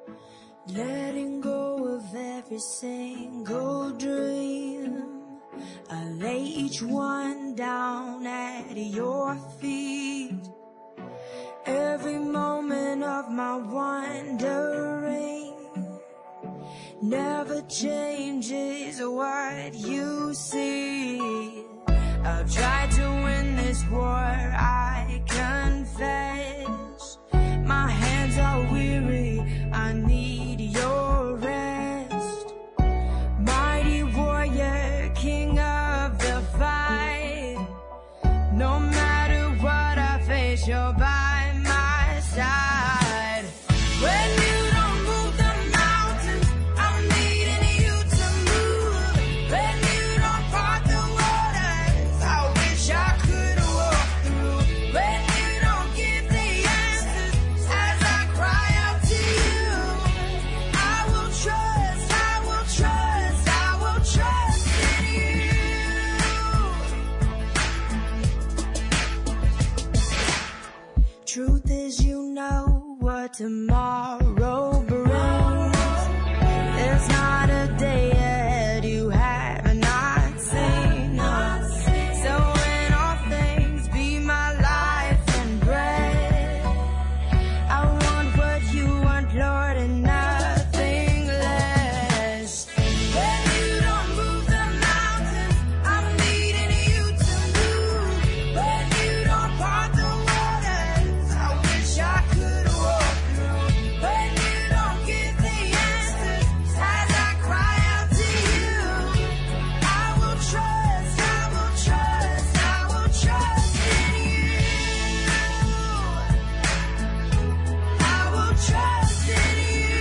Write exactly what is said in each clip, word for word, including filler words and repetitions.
letting go of every single dream. I lay each one down at your feet. Every moment of my wandering never changes what you see. I've tried to win this war, I confess. My hands are weary, I need your rest. Mighty warrior, king of the fight. No matter what I face, you're by my side. When you don't move the mountains, I'm needing you to move. When you don't part the waters, I wish I could walk through. When you don't give the answers as I cry out to you, I will trust, I will trust, I will trust in you. Truth is, you know what tomorrow brings. There's not a day ahead you have not seen. So in all things, be my life and bread. I want what you want, Lord, and nothing less. When you don't move the mountains, I'm needing you to move. When you don't part the waters, I wish I could walk through. When you don't give the answers as I cry out to you, I will trust, I will trust, I will trust in you. I will trust in you.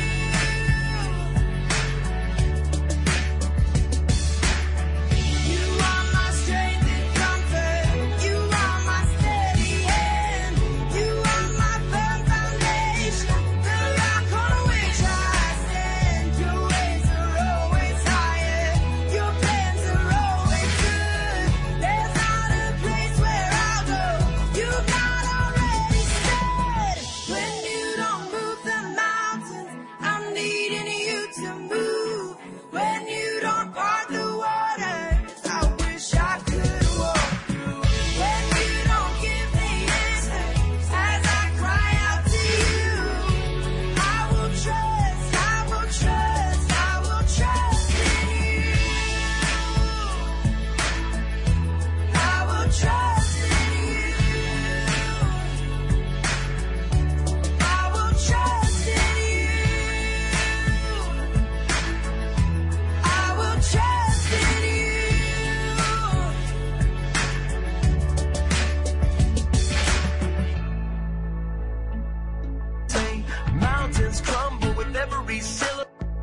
You are my strength and comfort. You are my steady hand. You are my firm foundation, the rock on which I stand. Your ways are always higher. Your plans are always good. There's not a place where I'll go you've not already said. When you don't move the mountains, I'm needing you to move. When you don't part the waters, I wish I could walk through. When you don't give the answers as I cry out to you, I will trust, I will trust, I will trust in you. I will trust in you. I will trust in you. I will trust in you. Say, mountains crumble with every syllable.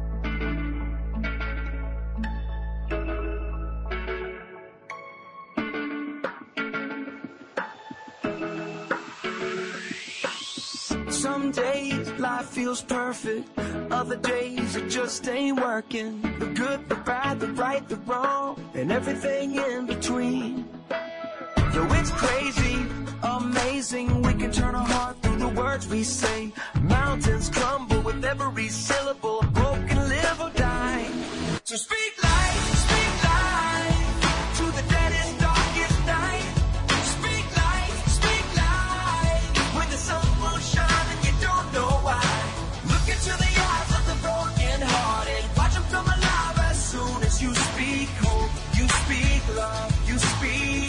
Some days life feels perfect, other days it just ain't working. The good, the bad, the right, the wrong, and everything in between. Yo, it's crazy, amazing. We can turn our heart through the words we say. Mountains crumble with every syllable. Hope can live or die. So speak life, speak life to the deadest, darkest night. Speak life, speak life when the sun will shine and you don't know why. Look into the eyes of the broken hearted. Watch them come alive as soon as you speak hope. You speak love, you speak.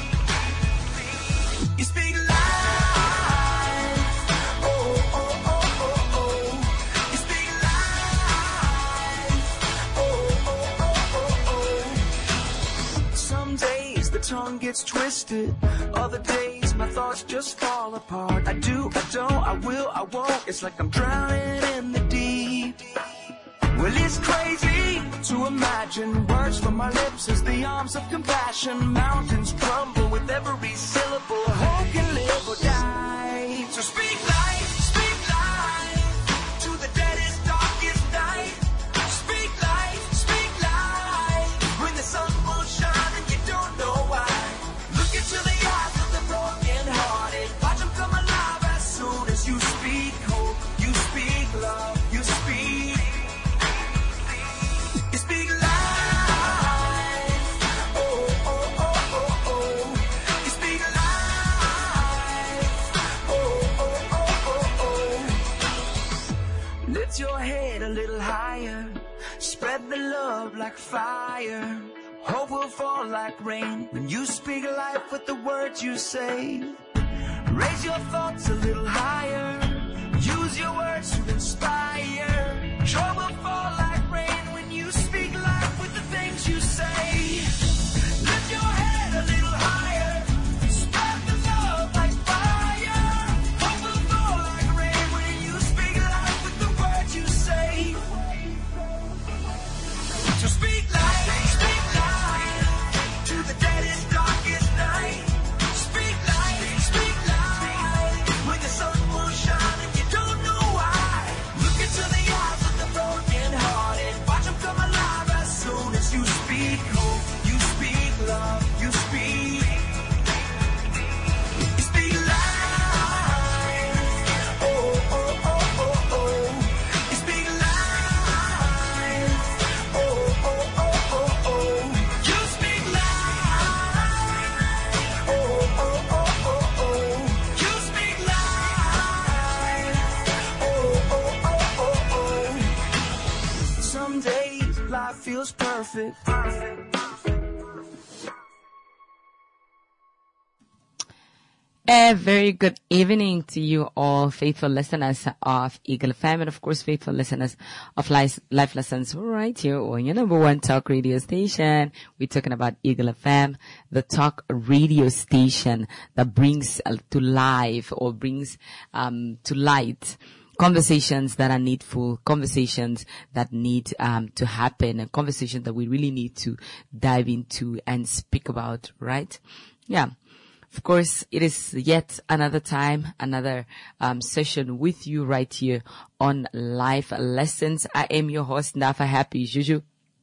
You speak life. Oh, oh, oh, oh, oh. You speak life. Oh, oh, oh, oh, oh. Some days the tongue gets twisted. Other days my thoughts just fall apart. I do, I don't, I will, I won't. It's like I'm drowning in the deep. Well, it's crazy to imagine words from my lips as the arms of compassion. Mountains crumble with every syllable. Hope can live or die. So speak life, speak life to the deadest, darkest night. Speak life, speak life when the sun will shine and you don't know why. Look into the eyes of the broken hearted. Watch them come alive as soon as you speak hope. You speak love. love like fire. Hope will fall like rain when you speak life with the words you say. Raise your thoughts a little higher. Use your words to inspire. Joy will fall like rain when you speak life with the things you say. Lift your head a little higher. Spread the love like fire. Hope will fall like rain when you speak life with the words you say. So speak life, speak life to the deadest, darkest night. Speak life, speak life when the sun will shine and you don't know why. Look into the eyes of the broken hearted. Watch them come alive as soon as you speak hope. You speak love, you speak. You speak life. Oh, oh, oh, oh, oh. You speak life. Oh, oh, oh, oh, oh. You speak life. Oh, oh, oh, oh, oh. You speak life. Oh, oh, oh, oh, oh. Some days life feels perfect. A very good evening to you all, faithful listeners of Eagle F M, and of course, faithful listeners of Life, Life Lessons right here on your number one talk radio station. We're talking about Eagle F M, the talk radio station that brings uh, to life or brings um, to light conversations that are needful, conversations that need um, to happen, and conversations that we really need to dive into and speak about, right? Yeah. Of course, it is yet another time, another um, session with you right here on Life Lessons. I am your host, Ndafa Happy Juju.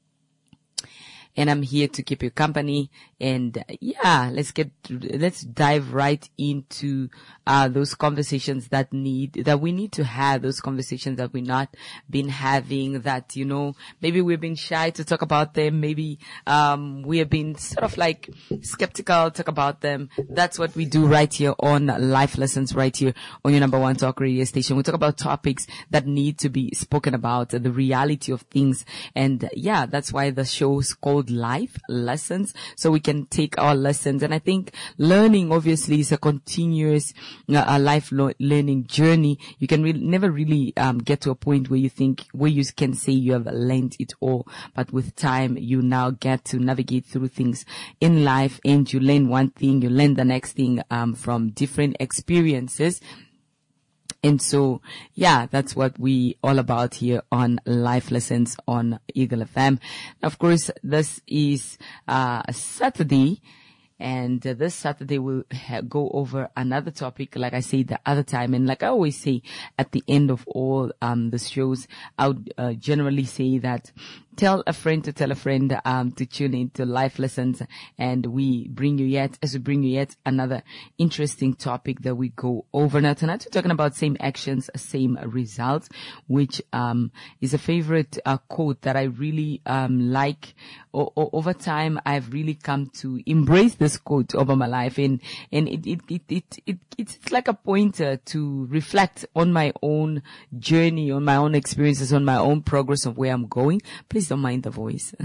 And I'm here to keep you company. And uh, yeah, let's get, let's dive right into, uh, those conversations that need, that we need to have, those conversations that we've not been having, that, you know, maybe we've been shy to talk about them. Maybe, um, we have been sort of like skeptical to talk about them. That's what we do right here on Life Lessons, right here on your number one talk radio station. We talk about topics that need to be spoken about, the reality of things. And uh, yeah, that's why the show's called Life Lessons, so we can take our lessons. And I think learning obviously is a continuous uh, a life lo- learning journey. You can re- never really um, get to a point where you think, where you can say you have learned it all, but with time you now get to navigate through things in life, and you learn one thing, you learn the next thing um, from different experiences. And so, yeah, that's what we all about here on Life Lessons on Eagle F M. Of course, this is uh Saturday, and uh, this Saturday we'll ha- go over another topic, like I said the other time. And like I always say at the end of all um the shows, I would uh, generally say that tell a friend to tell a friend um to tune into Life Lessons, and we bring you yet as we bring you yet another interesting topic that we go over. Now tonight we're talking about same actions, same results, which um is a favorite uh, quote that I really um like. O- o- over time I've really come to embrace this quote over my life, and and it it it it, it it's like a pointer to reflect on my own journey, on my own experiences, on my own progress of where I'm going. Please don't mind the voice.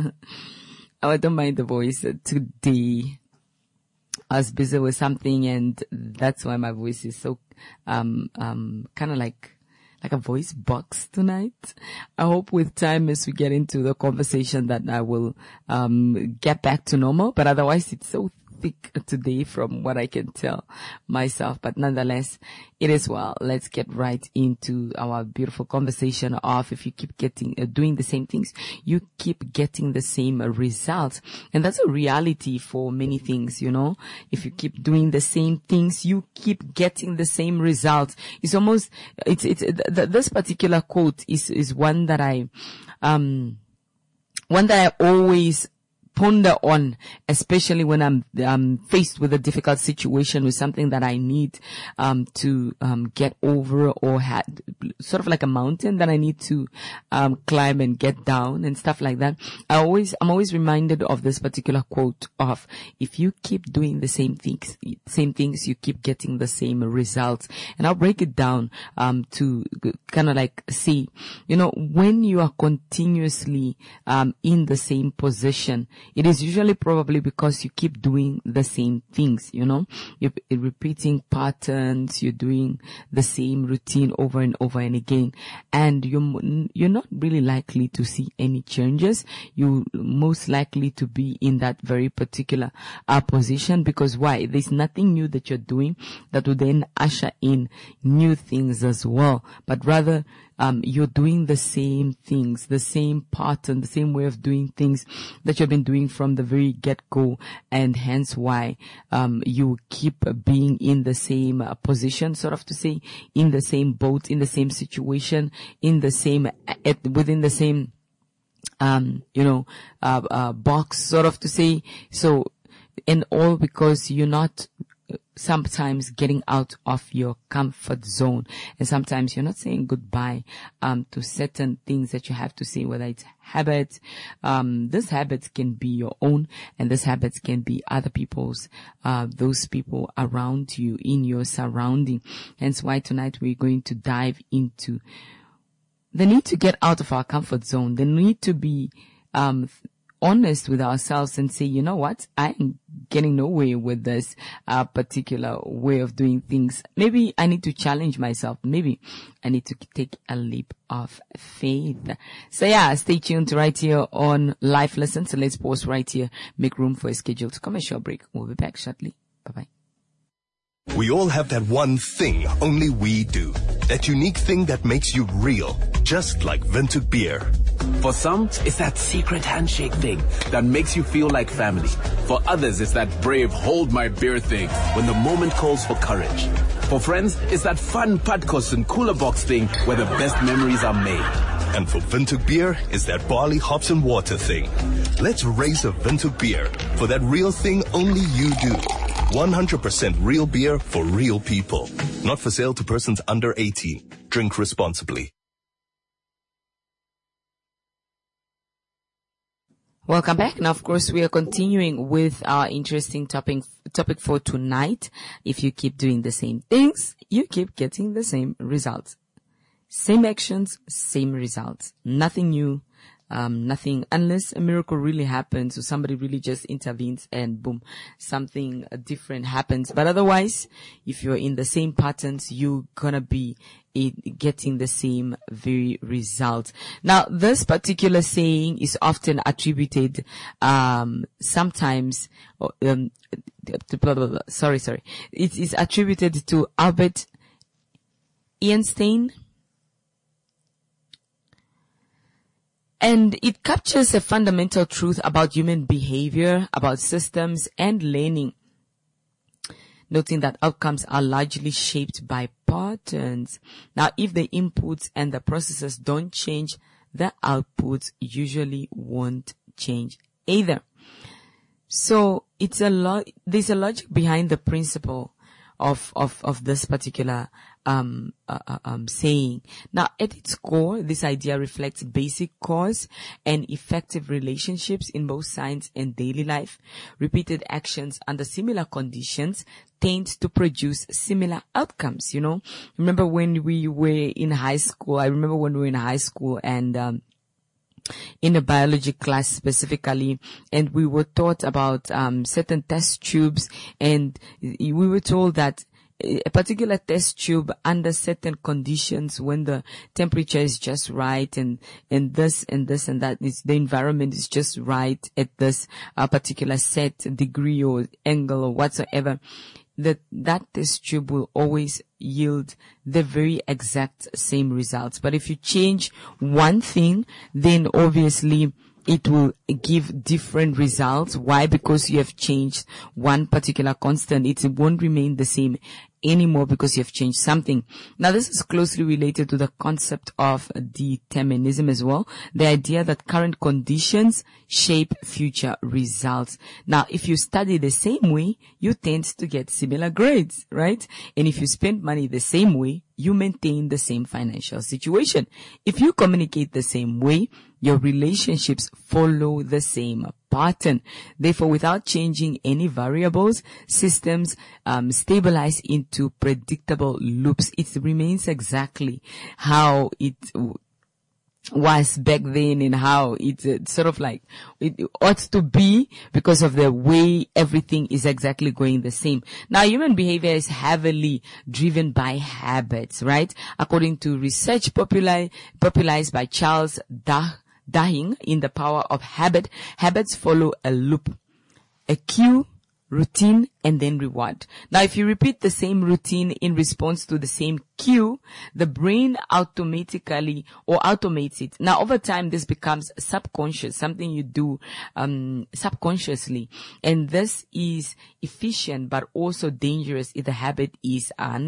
I don't mind the voice today. I was busy with something, and that's why my voice is so um um kind of like like a voice box tonight. I hope with time, as we get into the conversation, that I will um get back to normal. But otherwise, it's so thick today from what I can tell myself. But nonetheless, it is well. Let's get right into our beautiful conversation of, if you keep getting, uh, doing the same things, you keep getting the same uh, results. And that's a reality for many things, you know. If you keep doing the same things, you keep getting the same results. It's almost, it's, it's, th- th- this particular quote is, is one that I, um, one that I always ponder on, especially when I'm um, faced with a difficult situation, with something that I need um, to um, get over, or had sort of like a mountain that I need to um, climb and get down and stuff like that. I always, I'm always reminded of this particular quote of, if you keep doing the same things, same things, you keep getting the same results. And I'll break it down um, to kind of like see, you know, when you are continuously um, in the same position, it is usually probably because you keep doing the same things, you know, you're repeating patterns, you're doing the same routine over and over and again, and you're, you're not really likely to see any changes. You're most likely to be in that very particular uh, position, because why? There's nothing new that you're doing that will then usher in new things as well, but rather Um, you're doing the same things, the same pattern, the same way of doing things that you've been doing from the very get-go, and hence why um, you keep being in the same uh, position, sort of to say, in the same boat, in the same situation, in the same, at, within the same, um, you know, uh, uh, box, sort of to say. So, and all because you're not sometimes getting out of your comfort zone, and sometimes you're not saying goodbye um to certain things that you have to say, whether it's habits. Um these habits can be your own, and these habits can be other people's, uh those people around you in your surrounding. Hence why tonight we're going to dive into the need to get out of our comfort zone, the need to be um honest with ourselves and say, you know what, I'm getting nowhere with this uh, particular way of doing things. Maybe I need to challenge myself. Maybe I need to take a leap of faith. So yeah, stay tuned right here on Life Lessons. So let's pause right here, make room for a scheduled commercial break. We'll be back shortly. Bye-bye. We all have that one thing only we do. That unique thing that makes you real, just like Windhoek Beer. For some, it's that secret handshake thing that makes you feel like family. For others, it's that brave hold my beer thing when the moment calls for courage. For friends, it's that fun Padkos and cooler box thing where the best memories are made. And for Windhoek Beer, it's that barley, hops and water thing. Let's raise a Windhoek Beer for that real thing only you do. one hundred percent real beer for real people. Not for sale to persons under eighteen. Drink responsibly. Welcome back. Now, of course, we are continuing with our interesting topic, topic for tonight. If you keep doing the same things, you keep getting the same results. Same actions, same results. Nothing new, um, nothing, unless a miracle really happens or somebody really just intervenes and boom, something different happens. But otherwise, if you're in the same patterns, you're gonna be It, getting the same very result. Now, this particular saying is often attributed, um, sometimes, um, to blah, blah, blah. sorry, sorry. It is attributed to Albert Einstein. And it captures a fundamental truth about human behavior, about systems and learning, noting that outcomes are largely shaped by patterns. Now, if the inputs and the processes don't change, the outputs usually won't change either. So it's a lot, there's a logic behind the principle of, of, of this particular, um, uh, um, saying. Now, at its core, this idea reflects basic cause and effective relationships in both science and daily life. Repeated actions under similar conditions tend to produce similar outcomes, you know. Remember when we were in high school, I remember when we were in high school and, um, in a biology class specifically, and we were taught about um certain test tubes, and we were told that a particular test tube under certain conditions, when the temperature is just right and and this and this and that, is the environment is just right at this uh, particular set degree or angle or whatsoever, that that test tube will always yield the very exact same results. But if you change one thing, then obviously it will give different results. Why? Because you have changed one particular constant. It won't remain the same anymore because you've changed something. Now, this is closely related to the concept of determinism as well. The idea that current conditions shape future results. Now, if you study the same way, you tend to get similar grades, right? And if you spend money the same way, you maintain the same financial situation. If you communicate the same way, your relationships follow the same pattern. Therefore, without changing any variables, systems um, stabilize into predictable loops. It remains exactly how it was back then and how it uh, sort of like it ought to be because of the way everything is exactly going the same. Now, human behavior is heavily driven by habits, right? According to research populi- popularized by Charles Duhigg Duhigg in The Power of Habit, habits follow a loop, a cue, routine, and then reward. Now, if you repeat the same routine in response to the same cue, the brain automatically or automates it. Now, over time, this becomes subconscious, something you do um subconsciously. And this is efficient, but also dangerous if the habit is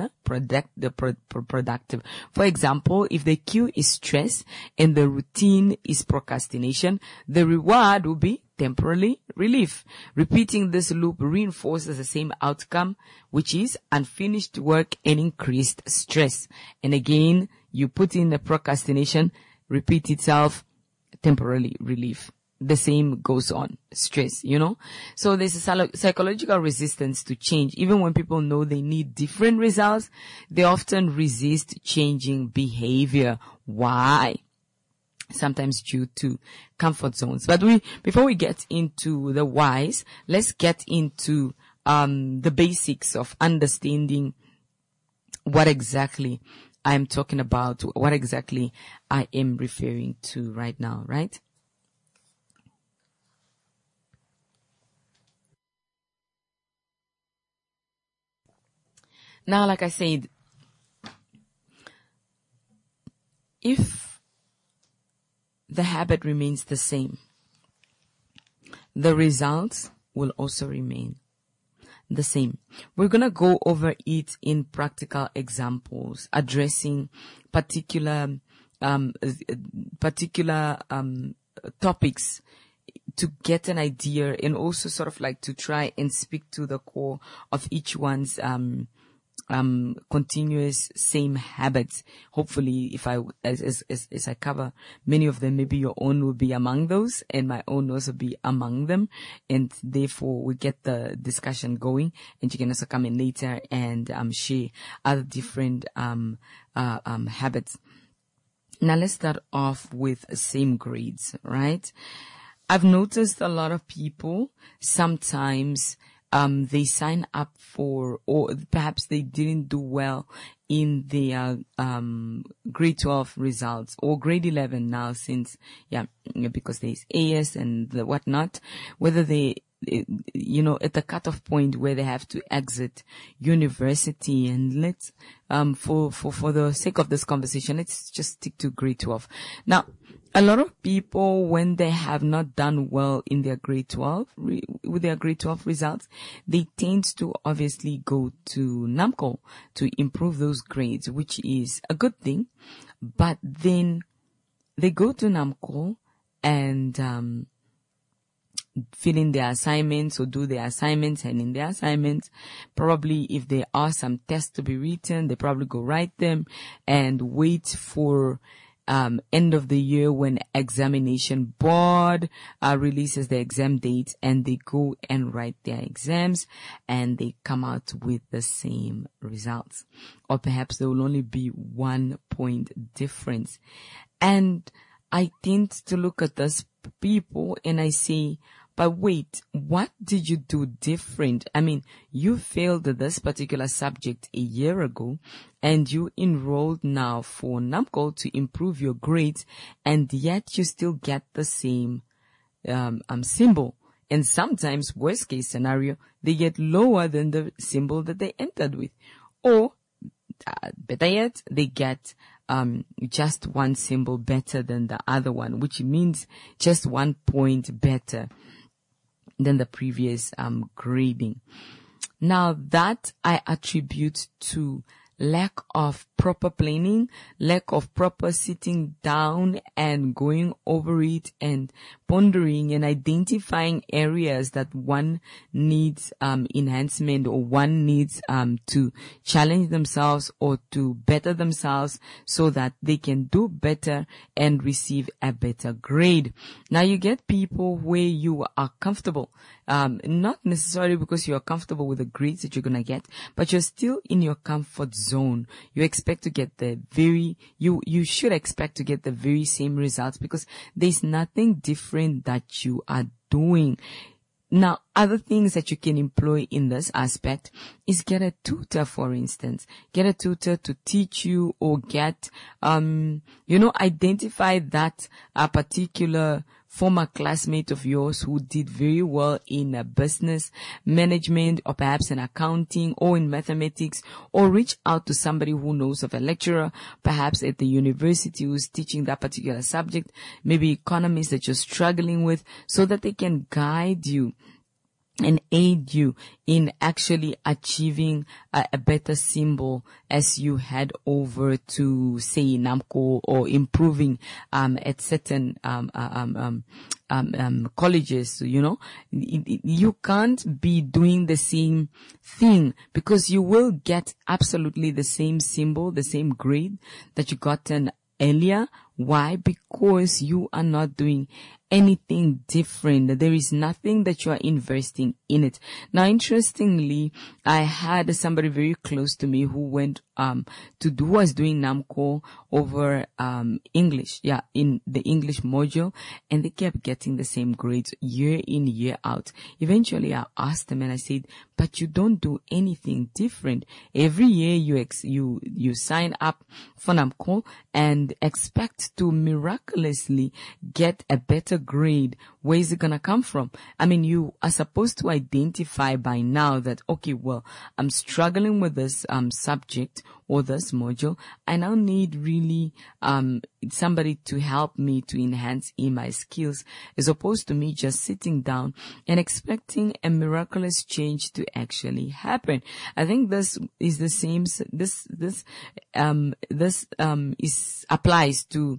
unproductive. For example, if the cue is stress and the routine is procrastination, the reward will be temporary relief. Repeating this loop reinforces the same outcome, which is unfinished work and increased stress. And again, you put in the procrastination, repeat itself, temporary relief. The same goes on. Stress, you know. So there's a psychological resistance to change. Even when people know they need different results, they often resist changing behavior. Why? Sometimes due to comfort zones. But we, before we get into the whys, let's get into um the basics of understanding what exactly I'm talking about, what exactly I am referring to right now, right? Now, like I said, if the habit remains the same, the results will also remain the same. We're going to go over it in practical examples, addressing particular, um, particular, um, topics to get an idea and also sort of like to try and speak to the core of each one's, um, um, continuous same habits. Hopefully, if I, as, as, as, as I cover many of them, maybe your own will be among those and my own also be among them. And therefore we get the discussion going, and you can also come in later and, um, share other different, um, uh, um, habits. Now let's start off with same grades, right? I've noticed a lot of people sometimes Um, they sign up for, or perhaps they didn't do well in their, um, grade twelve results or grade eleven now, since, yeah, because there's A S and the whatnot, whether they, you know, at the cutoff point where they have to exit university. And let's, um, for, for, for the sake of this conversation, let's just stick to grade twelve. Now, a lot of people, when they have not done well in their grade twelve, re- with their grade twelve results, they tend to obviously go to NAMCO to improve those grades, which is a good thing. But then they go to NAMCO and, um, fill in their assignments or do their assignments, and in their assignments, probably if there are some tests to be written, they probably go write them and wait for Um, end of the year when examination board uh, releases the exam dates, and they go and write their exams and they come out with the same results, or perhaps there will only be one point difference. And I tend to look at those people and I say, but wait, what did you do different? I mean, you failed this particular subject a year ago and you enrolled now for NAMCO to improve your grades, and yet you still get the same um, um symbol. And sometimes, worst case scenario, they get lower than the symbol that they entered with. Or, uh, better yet, they get um just one symbol better than the other one, which means just one point better than the previous um grading. Now that I attribute to lack of proper planning, lack of proper sitting down and going over it and pondering and identifying areas that one needs um, enhancement or one needs um, to challenge themselves or to better themselves so that they can do better and receive a better grade. Now you get people where you are comfortable, um, not necessarily because you are comfortable with the grades that you're going to get, but you're still in your comfort zone. You expect to get the very, you, you should expect to get the very same results because there's nothing different that you are doing. Now, other things that you can employ in this aspect is get a tutor, for instance. Get a tutor to teach you or get, um, you know, identify that a particular former classmate of yours who did very well in uh, business management or perhaps in accounting or in mathematics, or reach out to somebody who knows of a lecturer, perhaps at the university who's teaching that particular subject, maybe economists that you're struggling with, so that they can guide you and aid you in actually achieving a, a better symbol as you head over to, say, NAMCO, or improving um, at certain um, um, um, um, um, colleges. You know, you can't be doing the same thing because you will get absolutely the same symbol, the same grade that you gotten earlier. Why? Because you are not doing anything different. There is nothing that you are investing in it. Now, interestingly, I had somebody very close to me who went um to do was doing NAMCO over um English, yeah, in the English module, and they kept getting the same grades year in, year out. Eventually, I asked them and I said, "But you don't do anything different. Every year you ex- you you sign up for NAMCO and expect to miraculously get a better grade. Where is it gonna come from? I mean, you are supposed to identify by now that, okay, well, I'm struggling with this um subject or this module. I now need really um somebody to help me to enhance in my skills, as opposed to me just sitting down and expecting a miraculous change to actually happen." I think this is the same. This this um this um is applies to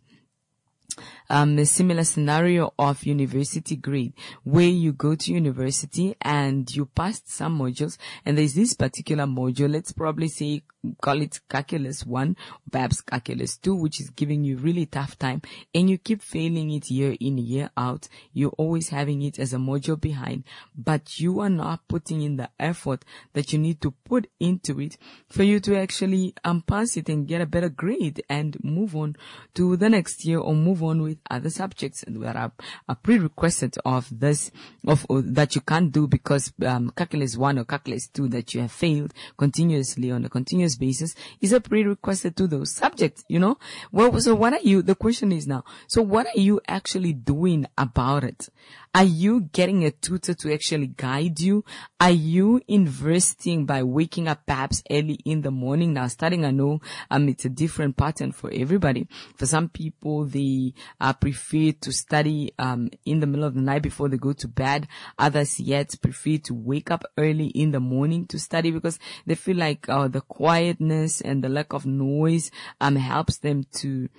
Um, a similar scenario of university grade, where you go to university and you passed some modules, and there's this particular module, let's probably say, call it calculus one, or perhaps calculus two, which is giving you really tough time, and you keep failing it year in, year out. You're always having it as a module behind, but you are not putting in the effort that you need to put into it for you to actually um, pass it and get a better grade and move on to the next year, or move on with other subjects that are a prerequisite of this, of uh, that you can't do because um, calculus one or calculus two that you have failed continuously on a continuous basis is a prerequisite to those subjects, you know. Well, so what are you, the question is now, so what are you actually doing about it? Are you getting a tutor to actually guide you? Are you investing by waking up perhaps early in the morning? Now, starting, I know um, it's a different pattern for everybody. For some people, they uh, prefer to study um, in the middle of the night before they go to bed. Others yet prefer to wake up early in the morning to study because they feel like uh, the quietness and the lack of noise um, helps them to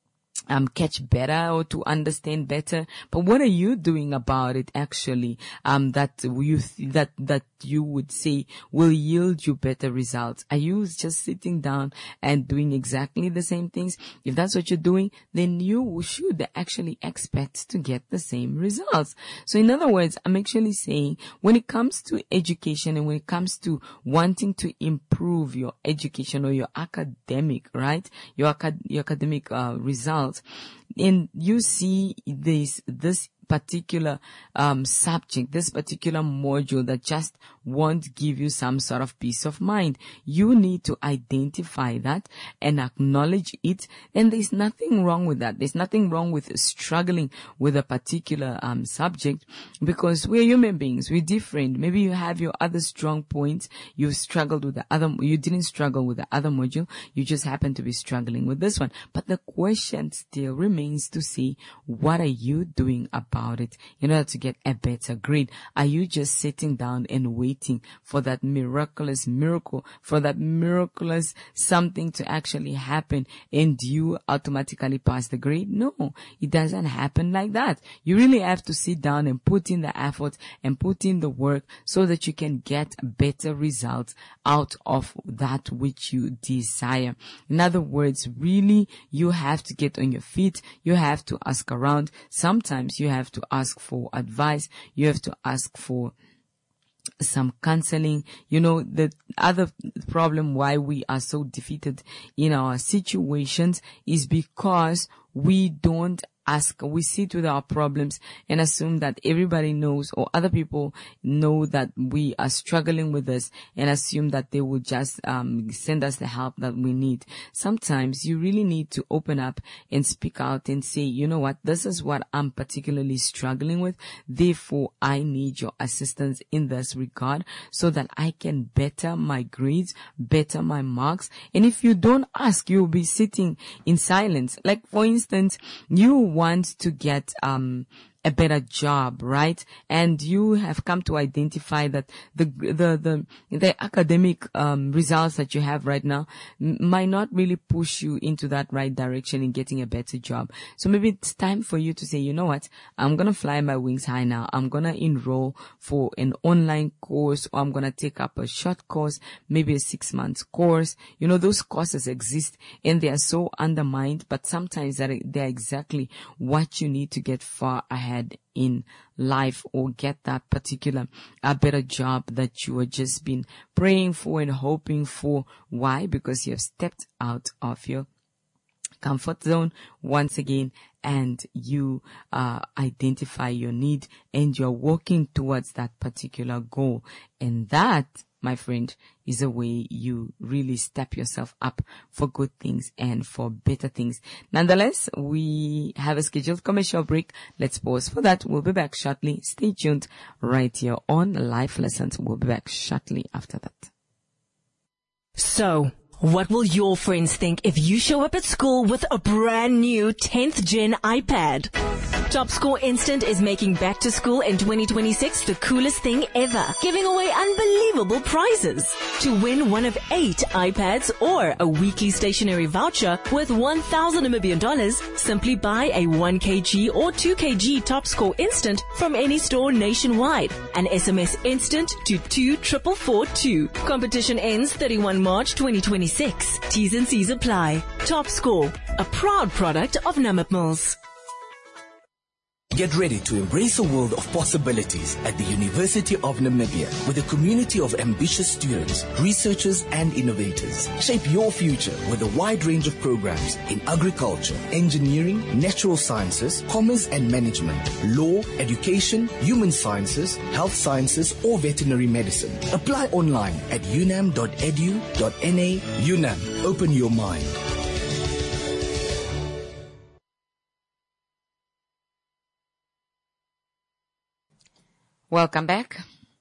Um, catch better or to understand better. But what are you doing about it actually, um, that you, th- that, that you would say will yield you better results? Are you just sitting down and doing exactly the same things? If that's what you're doing, then you should actually expect to get the same results. So in other words, I'm actually saying when it comes to education and when it comes to wanting to improve your education or your academic, right? Your, acad- your academic, uh, results, and you see this, this particular um subject, this particular module that just won't give you some sort of peace of mind. You need to identify that and acknowledge it. And there's nothing wrong with that. There's nothing wrong with struggling with a particular um subject, because we're human beings. We're different. Maybe you have your other strong points. You struggled with the other, you didn't struggle with the other module. You just happen to be struggling with this one. But the question still remains to see, what are you doing about about it in order to get a better grade? Are you just sitting down and waiting for that miraculous miracle, for that miraculous something to actually happen and you automatically pass the grade? No, it doesn't happen like that. You really have to sit down and put in the effort and put in the work so that you can get better results out of that which you desire. In other words, really, you have to get on your feet. You have to ask around. Sometimes you have to ask for advice. You have to ask for some counseling. You know, the other problem why we are so defeated in our situations is because we don't ask. We sit with our problems and assume that everybody knows, or other people know that we are struggling with this, and assume that they will just um send us the help that we need. Sometimes you really need to open up and speak out and say, you know what, this is what I'm particularly struggling with. Therefore, I need your assistance in this regard so that I can better my grades, better my marks. And if you don't ask, you'll be sitting in silence. Like, for instance, you want to get um a better job, right? And you have come to identify that the the the the academic um results that you have right now m- might not really push you into that right direction in getting a better job. So maybe it's time for you to say, you know what, I'm gonna fly my wings high now. I'm gonna enroll for an online course, or I'm gonna take up a short course, maybe a six months course. You know, those courses exist and they are so undermined, but sometimes they're, they're exactly what you need to get far ahead in life, or get that particular a better job that you have just been praying for and hoping for. Why? Because you have stepped out of your comfort zone once again, and you uh, identify your need and you're working towards that particular goal. And that, my friend, is a way you really step yourself up for good things and for better things. Nonetheless, we have a scheduled commercial break. Let's pause for that. We'll be back shortly. Stay tuned right here on Life Lessons. We'll be back shortly after that. So, what will your friends think if you show up at school with a brand new tenth gen iPad? TopScore Instant is making back to school in twenty twenty-six the coolest thing ever, giving away unbelievable prizes. To win one of eight iPads or a weekly stationery voucher worth one thousand Namibian dollars, simply buy a one kilogram or two kilogram TopScore Instant from any store nationwide and S M S Instant to two four four four two. Competition ends thirty-first of March twenty twenty-six. T's and C's apply. TopScore, a proud product of Namib Mills. Get ready to embrace a world of possibilities at the University of Namibia with a community of ambitious students, researchers and innovators. Shape your future with a wide range of programs in agriculture, engineering, natural sciences, commerce and management, law, education, human sciences, health sciences or veterinary medicine. Apply online at unam dot e d u dot n a. UNAM, open your mind. Welcome back.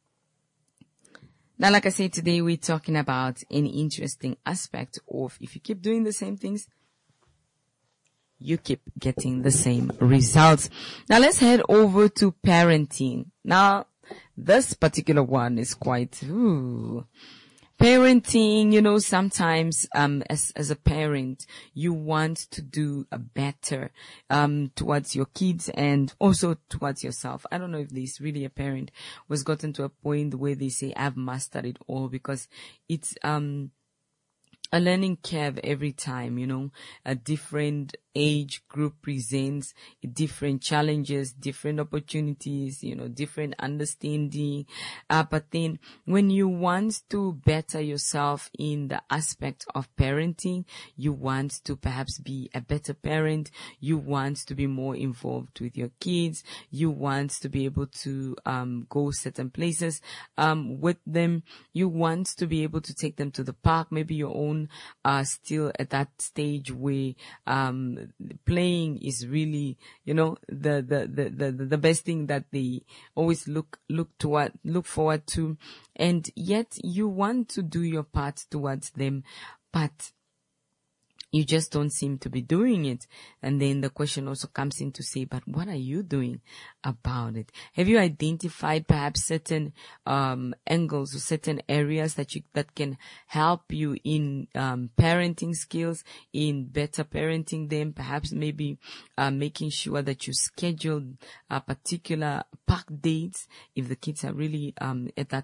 Now, like I said, today we're talking about an interesting aspect of if you keep doing the same things, you keep getting the same results. Now, let's head over to parenting. Now, this particular one is quite, ooh, parenting, you know, sometimes, um, as, as a parent, you want to do a better, um, towards your kids and also towards yourself. I don't know if there's really a parent who has gotten to a point where they say, I've mastered it all, because it's, um, a learning curve every time, you know, a different age group presents different challenges, different opportunities, you know, different understanding. Uh, but then when you want to better yourself in the aspect of parenting, you want to perhaps be a better parent. You want to be more involved with your kids. You want to be able to, um, go certain places, um, with them. You want to be able to take them to the park. Maybe your own are still at that stage where, um, playing is really, you know, the, the, the, the, the best thing that they always look, look toward, look forward to. And yet you want to do your part towards them, but you just don't seem to be doing it. And then the question also comes in to say, but what are you doing about it? Have you identified perhaps certain um angles or certain areas that you that can help you in um parenting skills, in better parenting them? Perhaps maybe uh, making sure that you schedule a particular park dates if the kids are really um at that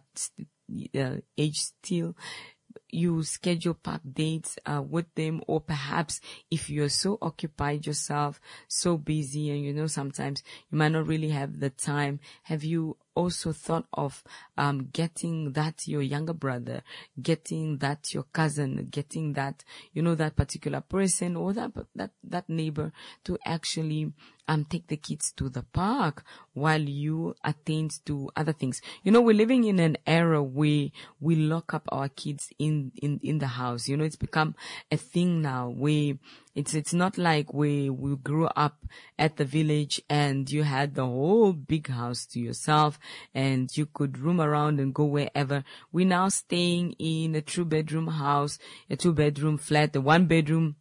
uh, age still. You schedule park dates uh, with them, or perhaps if you're so occupied yourself, so busy, and you know sometimes you might not really have the time, have you also thought of um getting that your younger brother, getting that your cousin, getting that, you know, that particular person or that that that neighbor to actually um take the kids to the park while you attend to other things? You know, we're living in an era where we lock up our kids in in in the house. You know, it's become a thing now where It's it's not like we we grew up at the village and you had the whole big house to yourself and you could roam around and go wherever. We're now staying in a two bedroom house, a two bedroom flat, a one bedroom,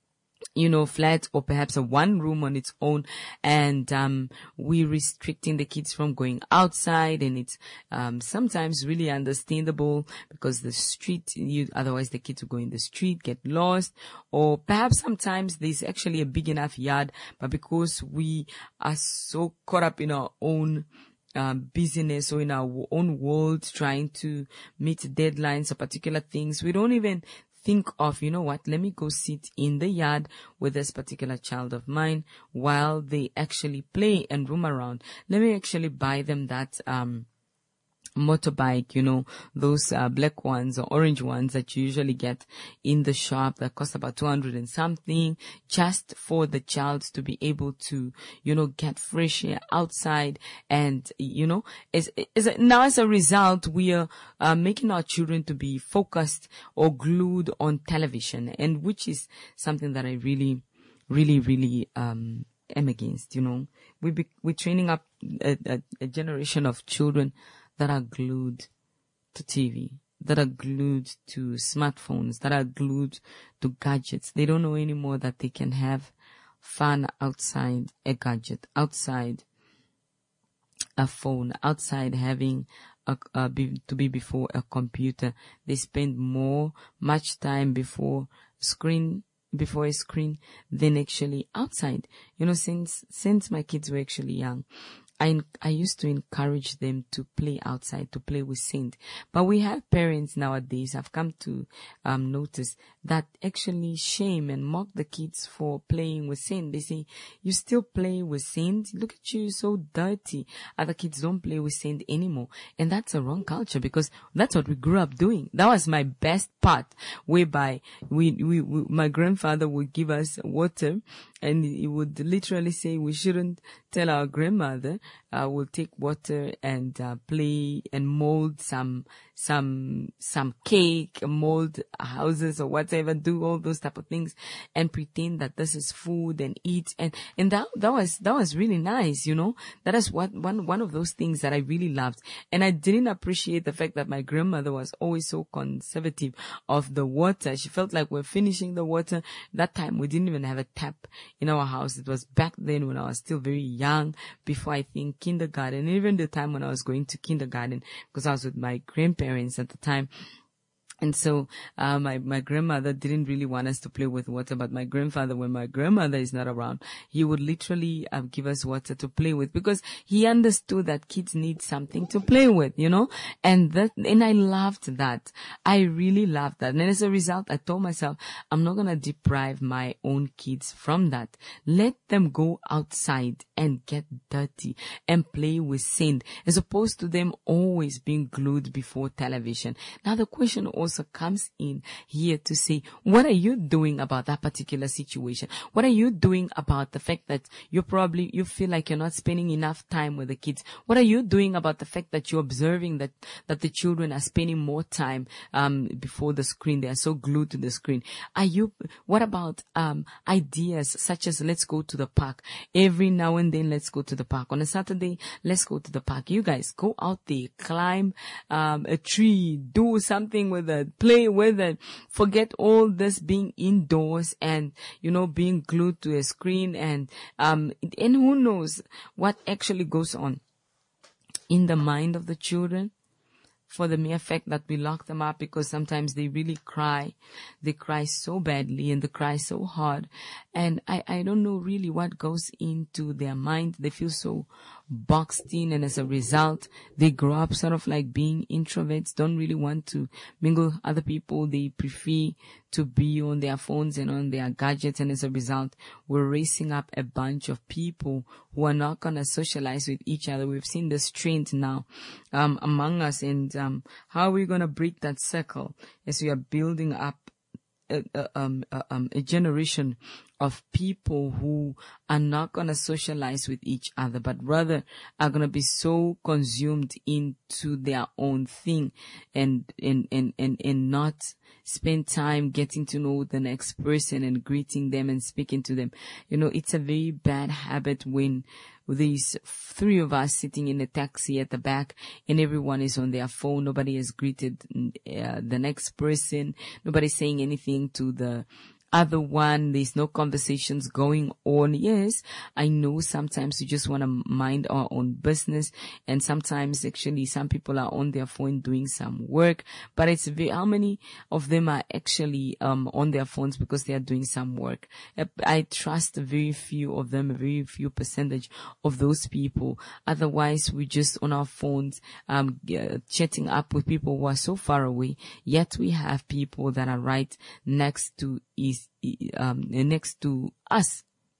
you know, flat, or perhaps a one room on its own. And, um, we're restricting the kids from going outside, and it's, um, sometimes really understandable because the street, you, otherwise the kids will go in the street, get lost, or perhaps sometimes there's actually a big enough yard, but because we are so caught up in our own Um, busyness or in our own world trying to meet deadlines or particular things, we don't even think of, you know what, let me go sit in the yard with this particular child of mine while they actually play and roam around. Let me actually buy them that um motorbike, you know, those uh, black ones or orange ones that you usually get in the shop that cost about two hundred and something, just for the child to be able to, you know, get fresh air outside. And, you know, as, as a, now as a result, we are uh, making our children to be focused or glued on television, and which is something that I really, really, really, um, am against. You know, we be, we're training up a, a, a generation of children that are glued to T V, that are glued to smartphones, that are glued to gadgets. They don't know anymore that they can have fun outside a gadget, outside a phone, outside having a, a be, to be before a computer. They spend more, much time before screen, before a screen than actually outside. You know, since, since my kids were actually young, I, I used to encourage them to play outside, to play with sand. But we have parents nowadays, I've come to um, notice, that actually shame and mock the kids for playing with sand. They say, you still play with sand? Look at you, you're so dirty. Other kids don't play with sand anymore. And that's a wrong culture, because that's what we grew up doing. That was my best part, whereby we, we, we my grandfather would give us water, and he would literally say we shouldn't tell our grandmother. Uh, we'll take water and uh, play and mold some some some cake, mold houses or whatever, do all those type of things, and pretend that this is food and eat. And and that that was that was really nice, you know. That is what one one of those things that I really loved. And I didn't appreciate the fact that my grandmother was always so conservative of the water. She felt like we're finishing the water. That time we didn't even have a tap in our house. It was back then when I was still very young, before I think kindergarten, even the time when I was going to kindergarten, because I was with my grandparents at the time. And so, uh, my, my grandmother didn't really want us to play with water, but my grandfather, when my grandmother is not around, he would literally uh, give us water to play with, because he understood that kids need something to play with, you know, and that, and I loved that. I really loved that. And as a result, I told myself, I'm not going to deprive my own kids from that. Let them go outside and get dirty and play with sand, as opposed to them always being glued before television. Now, the question also also comes in here to say, what are you doing about that particular situation? What are you doing about the fact that you probably, you feel like you're not spending enough time with the kids? What are you doing about the fact that you're observing that, that the children are spending more time, um, before the screen? They are so glued to the screen. Are you, what about, um, ideas such as, let's go to the park every now and then? Let's go to the park on a Saturday. Let's go to the park. You guys go out there, climb, um, a tree, do something with a together, play with it, forget all this being indoors and, you know, being glued to a screen and, um, and who knows what actually goes on in the mind of the children. For the mere fact that we lock them up because sometimes they really cry. They cry so badly and they cry so hard. And I, I don't know really what goes into their mind. They feel so boxed in, and as a result, they grow up sort of like being introverts, don't really want to mingle with other people. They prefer to be on their phones and on their gadgets, and as a result, we're raising up a bunch of people who are not going to socialize with each other. We've seen this trend now um, among us, and um, how are we going to break that circle as we are building up a, a, um, a, um, a generation of people who are not going to socialize with each other, but rather are going to be so consumed into their own thing and, and, and, and, and not spend time getting to know the next person and greeting them and speaking to them. You know, it's a very bad habit when these three of us sitting in a taxi at the back and everyone is on their phone. Nobody has greeted uh, the next person. Nobody's saying anything to the other one. There's no conversations going on. Yes, I know sometimes we just want to mind our own business, and sometimes actually some people are on their phone doing some work, but it's very, how many of them are actually um on their phones because they are doing some work? I trust very few of them, a very few percentage of those people. Otherwise, we're just on our phones um uh, chatting up with people who are so far away, yet we have people that are right next to is um next to us,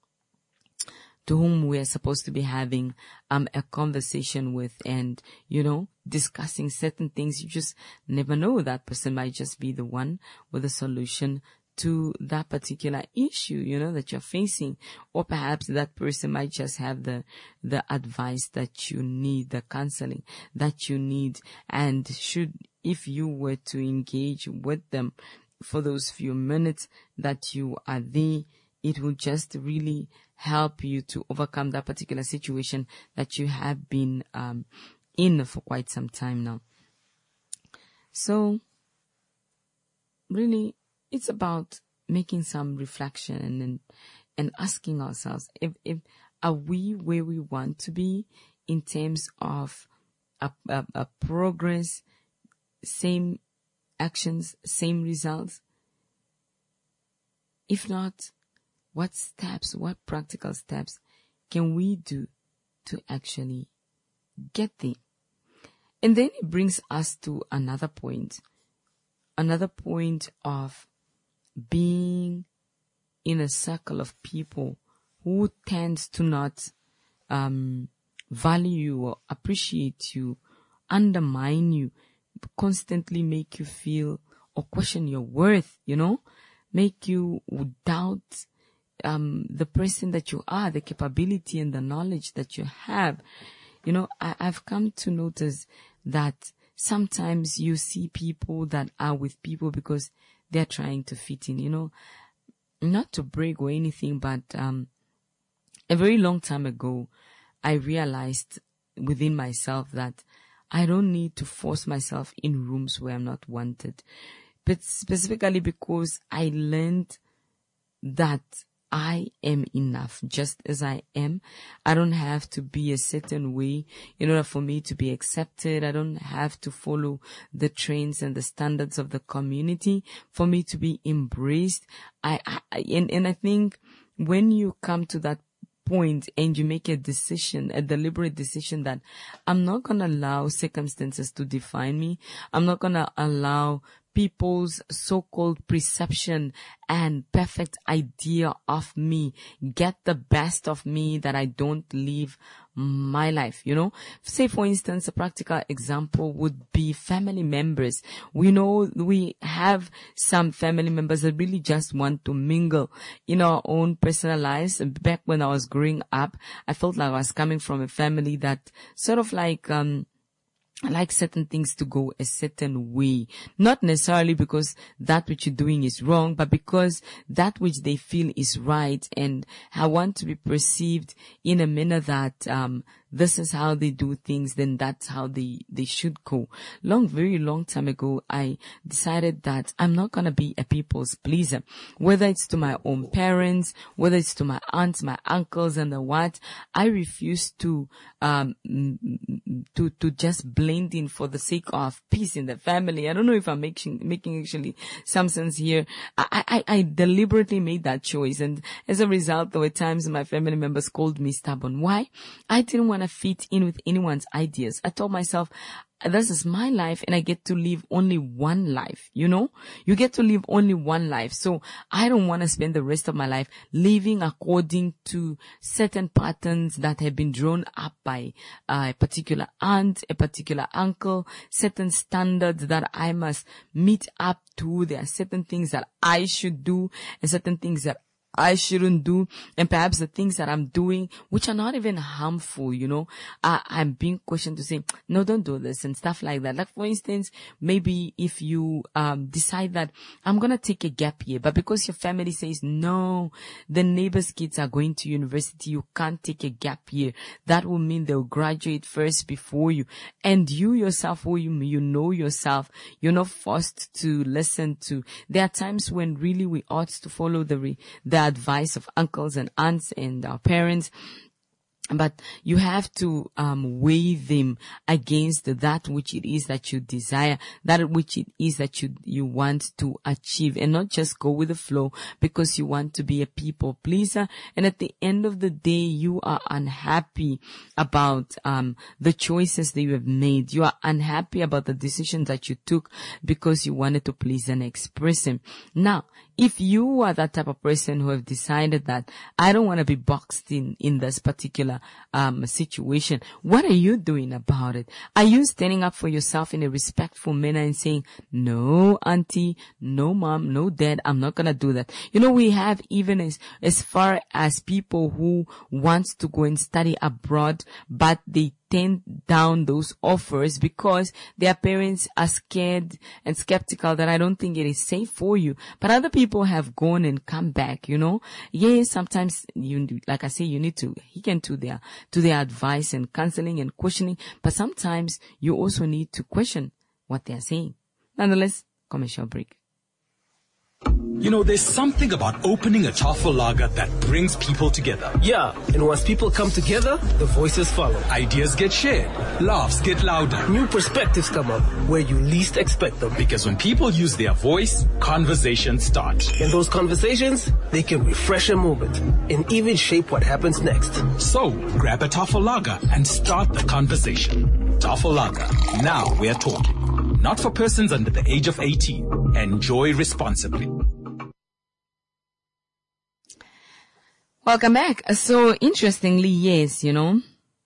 to whom we are supposed to be having um a conversation with, and you know, discussing certain things. You just never know, that person might just be the one with a solution to that particular issue, you know, that you're facing, or perhaps that person might just have the the advice that you need, the counseling that you need. And should, if you were to engage with them for those few minutes that you are there, it will just really help you to overcome that particular situation that you have been um, in for quite some time now. So, really, it's about making some reflection and and, and asking ourselves, if, if are we where we want to be in terms of a, a, a progress, same actions, same results? If not, what steps, what practical steps can we do to actually get there? And then it brings us to another point, another point of being in a circle of people who tends to not um, value or appreciate you, undermine you, constantly make you feel or question your worth, you know, make you doubt um the person that you are, the capability and the knowledge that you have. You know, I, I've come to notice that sometimes you see people that are with people because they're trying to fit in, you know, not to brag or anything, but um a very long time ago, I realized within myself that I don't need to force myself in rooms where I'm not wanted. But specifically because I learned that I am enough just as I am. I don't have to be a certain way in order for me to be accepted. I don't have to follow the trends and the standards of the community for me to be embraced. I, I and, and I think when you come to that point and you make a decision, a deliberate decision that I'm not going to allow circumstances to define me. I'm not going to allow people's so-called perception and perfect idea of me get the best of me, that I don't live my life, you know. Say, for instance, a practical example would be family members. We know we have some family members that really just want to mingle in our own personal lives. Back when I was growing up, I felt like I was coming from a family that sort of like, um, I like certain things to go a certain way, not necessarily because that which you're doing is wrong, but because that which they feel is right, and I want to be perceived in a manner that um this is how they do things, then that's how they, they should go. Long, very long time ago, I decided that I'm not going to be a people's pleaser, whether it's to my own parents, whether it's to my aunts, my uncles, and the what. I refuse to, um, to, to just blend in for the sake of peace in the family. I don't know if I'm making, making actually some sense here. I, I, I deliberately made that choice. And as a result, there were times my family members called me stubborn. Why? I didn't want to fit in with anyone's ideas. I told myself, this is my life and I get to live only one life, you know? You get to live only one life. So I don't want to spend the rest of my life living according to certain patterns that have been drawn up by uh, a particular aunt, a particular uncle, certain standards that I must meet up to. There are certain things that I should do and certain things that I shouldn't do, and perhaps the things that I'm doing, which are not even harmful, you know, I, I'm being questioned to say, no, don't do this and stuff like that. Like, for instance, maybe if you um decide that I'm going to take a gap year, but because your family says, no, the neighbor's kids are going to university, you can't take a gap year. That will mean they'll graduate first before you. And you yourself, who you, you know yourself, you're not forced to listen to. There are times when really we ought to follow the, re, the advice of uncles and aunts and our parents. But you have to um weigh them against that which it is that you desire, that which it is that you you want to achieve, and not just go with the flow because you want to be a people pleaser. And at the end of the day, you are unhappy about um the choices that you have made. You are unhappy about the decisions that you took because you wanted to please and express him. Now, if you are that type of person who have decided that I don't want to be boxed in in this particular um situation, what are you doing about it? Are you standing up for yourself in a respectful manner and saying, no, auntie, no, mom, no, dad, I'm not gonna do that? You know, we have even as as far as people who want to go and study abroad, but they turn down those offers because their parents are scared and skeptical that I don't think it is safe for you. But other people have gone and come back, you know. Yes, sometimes you, like I say, you need to hearken to their, to their advice and counseling and questioning. But sometimes you also need to question what they are saying. Nonetheless, commercial break. You know, there's something about opening a Tafel Lager that brings people together. Yeah, and once people come together, the voices follow. Ideas get shared, laughs get louder. New perspectives come up where you least expect them. Because when people use their voice, conversations start. And those conversations, they can refresh a moment and even shape what happens next. So, grab a Tafel Lager and start the conversation. Tafel Lager, now we're talking. Not for persons under the age of eighteen. Enjoy responsibly. Welcome back. So interestingly, yes, you know,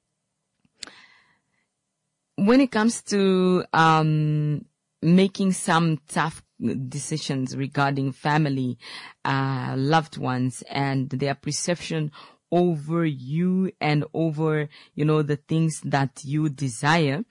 when it comes to um making some tough decisions regarding family, uh loved ones, and their perception over you and over, you know, the things that you desire,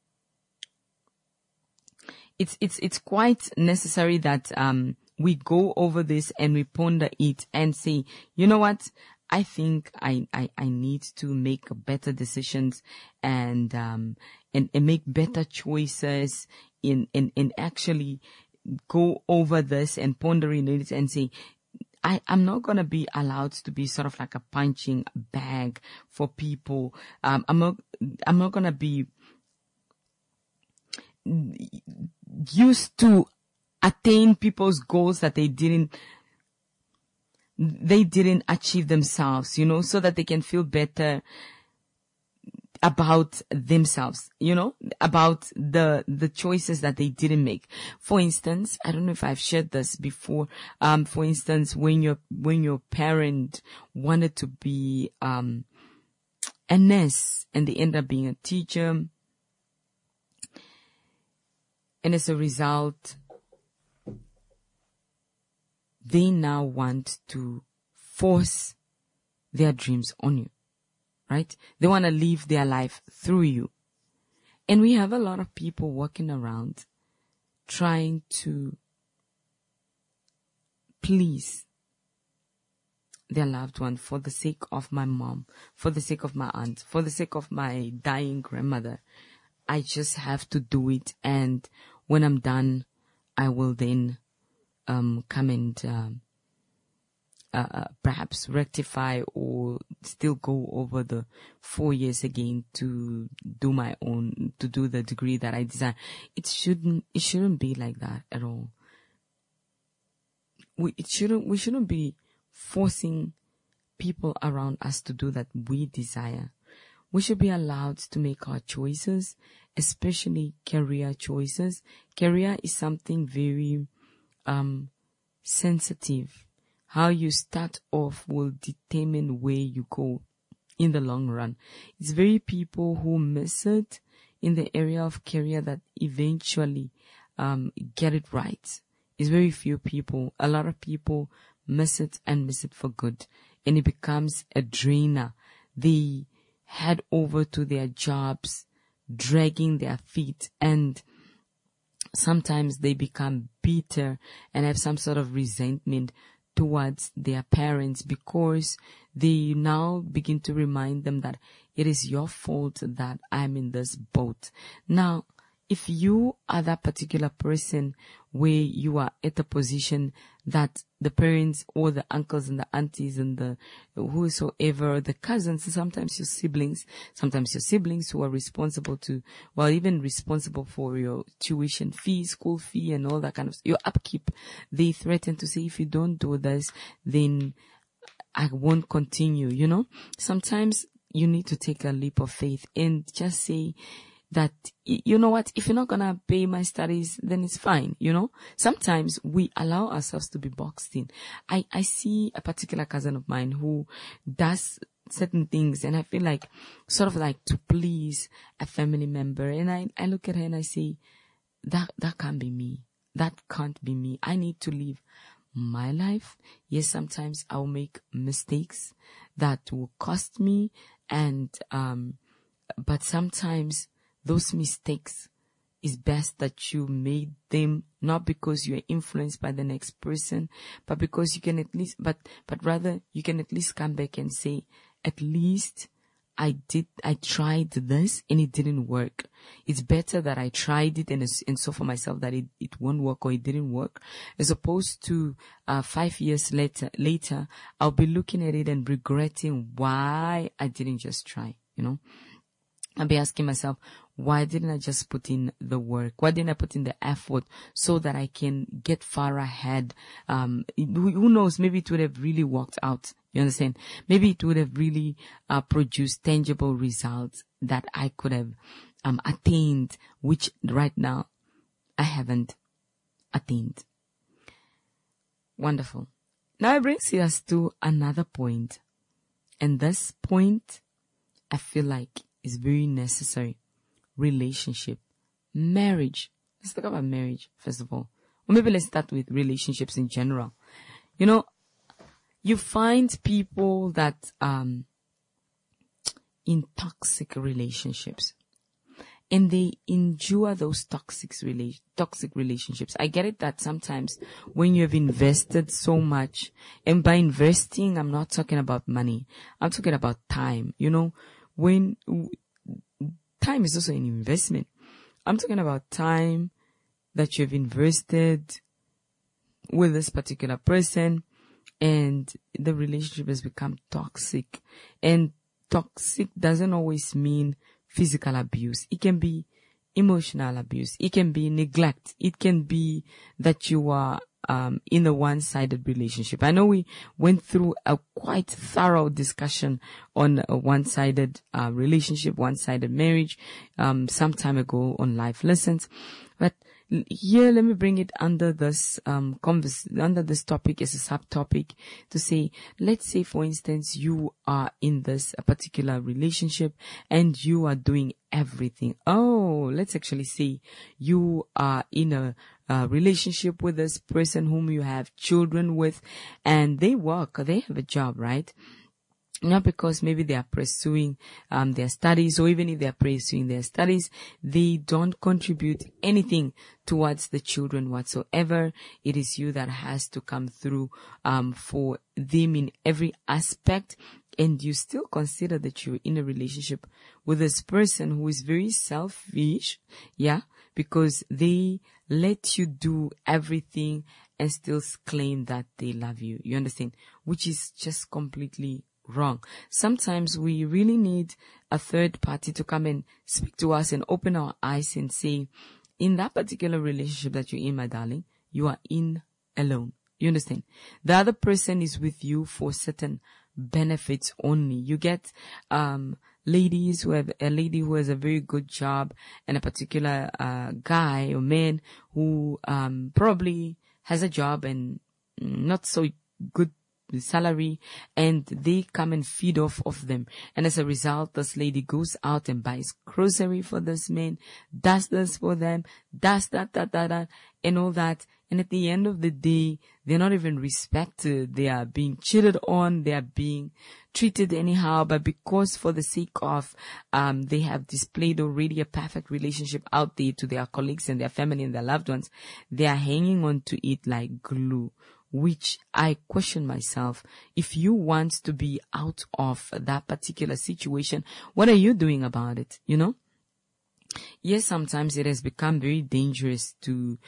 it's it's it's quite necessary that um we go over this and we ponder it and say, you know what? I think I, I, I need to make better decisions and, um, and, and make better choices in, in, in actually go over this and pondering it and say, I, I'm not going to be allowed to be sort of like a punching bag for people. Um, I'm not, I'm not going to be used to attain people's goals that they didn't, they didn't achieve themselves, you know, so that they can feel better about themselves, you know, about the, the choices that they didn't make. For instance, I don't know if I've shared this before. Um, for instance, when your, when your parent wanted to be, um, a nurse and they end up being a teacher, and as a result, they now want to force their dreams on you, right? They want to live their life through you. And we have a lot of people walking around trying to please their loved one, for the sake of my mom, for the sake of my aunt, for the sake of my dying grandmother. I just have to do it. And when I'm done, I will then um, come and um, uh, perhaps rectify or still go over the four years again to do my own, to do the degree that I desire. It shouldn't, it shouldn't be like that at all. We, it shouldn't, we shouldn't be forcing people around us to do that we desire. We should be allowed to make our choices, especially career choices. Career is something very um sensitive. How you start off will determine where you go in the long run. It's very people who miss it in the area of career that eventually um get it right. It's very few people. A lot of people miss it and miss it for good. And it becomes a drainer. They head over to their jobs, dragging their feet, and sometimes they become bitter and have some sort of resentment towards their parents because they now begin to remind them that it is your fault that I'm in this boat. Now, if you are that particular person where you are at a position that the parents or the uncles and the aunties and the whosoever, the cousins, and sometimes your siblings, sometimes your siblings who are responsible to, well, even responsible for your tuition fee, school fee, and all that kind of, your upkeep, they threaten to say, if you don't do this, then I won't continue, you know. Sometimes you need to take a leap of faith and just say, that, you know what, if you're not going to pay my studies, then it's fine, you know. Sometimes we allow ourselves to be boxed in. I, I see a particular cousin of mine who does certain things, and I feel like, sort of like to please a family member. And I, I look at her and I say, that, that can't be me. That can't be me. I need to live my life. Yes, sometimes I'll make mistakes that will cost me, and, um, but sometimes those mistakes is best that you made them, not because you are influenced by the next person, but because you can at least, but, but rather you can at least come back and say, at least I did, I tried this and it didn't work. It's better that I tried it and, and saw for myself that it, it won't work or it didn't work, as opposed to, uh, five years later, later, I'll be looking at it and regretting why I didn't just try, you know. I'll be asking myself, why didn't I just put in the work? Why didn't I put in the effort so that I can get far ahead? Um, who knows? Maybe it would have really worked out. You understand? Maybe it would have really uh, produced tangible results that I could have um, attained, which right now I haven't attained. Wonderful. Now it brings us to another point. And this point, I feel like, is very necessary. Relationship. Marriage. Let's talk about marriage, first of all. Or maybe let's start with relationships in general. You know, you find people that, um, in toxic relationships. And they endure those toxic, rela- toxic relationships. I get it that sometimes when you have invested so much, and by investing, I'm not talking about money. I'm talking about time. You know, when time is also an investment. I'm talking about time that you've invested with this particular person, and the relationship has become toxic. And toxic doesn't always mean physical abuse. It can be emotional abuse. It can be neglect. It can be that you are um in a one-sided relationship. I know we went through a quite thorough discussion on a one-sided uh, relationship, one-sided marriage um some time ago on Life Lessons. But here, let me bring it under this um converse, under this topic as a subtopic to say, let's say, for instance, you are in this a particular relationship and you are doing everything. Oh, let's actually say you are in a, a relationship with this person whom you have children with, and they work, they have a job, right? Not because maybe they are pursuing um, their studies, or even if they are pursuing their studies, they don't contribute anything towards the children whatsoever. It is you that has to come through um, for them in every aspect. And you still consider that you're in a relationship with this person who is very selfish, yeah, because they let you do everything and still claim that they love you. You understand? Which is just completely wrong. Sometimes we really need a third party to come and speak to us and open our eyes and say, in that particular relationship that you're in, my darling, you are in alone. You understand? The other person is with you for certain benefits only. You get um ladies who have a lady who has a very good job, and a particular uh guy or man who um probably has a job and not so good salary, and they come and feed off of them. And as a result, this lady goes out and buys grocery for this man, does this for them, does that, that, that, that, and all that. And at the end of the day, they're not even respected. They are being cheated on. They are being treated anyhow. But because for the sake of, um, they have displayed already a perfect relationship out there to their colleagues and their family and their loved ones, they are hanging on to it like glue. Which I question myself, if you want to be out of that particular situation, what are you doing about it? You know? Yes, sometimes it has become very dangerous to,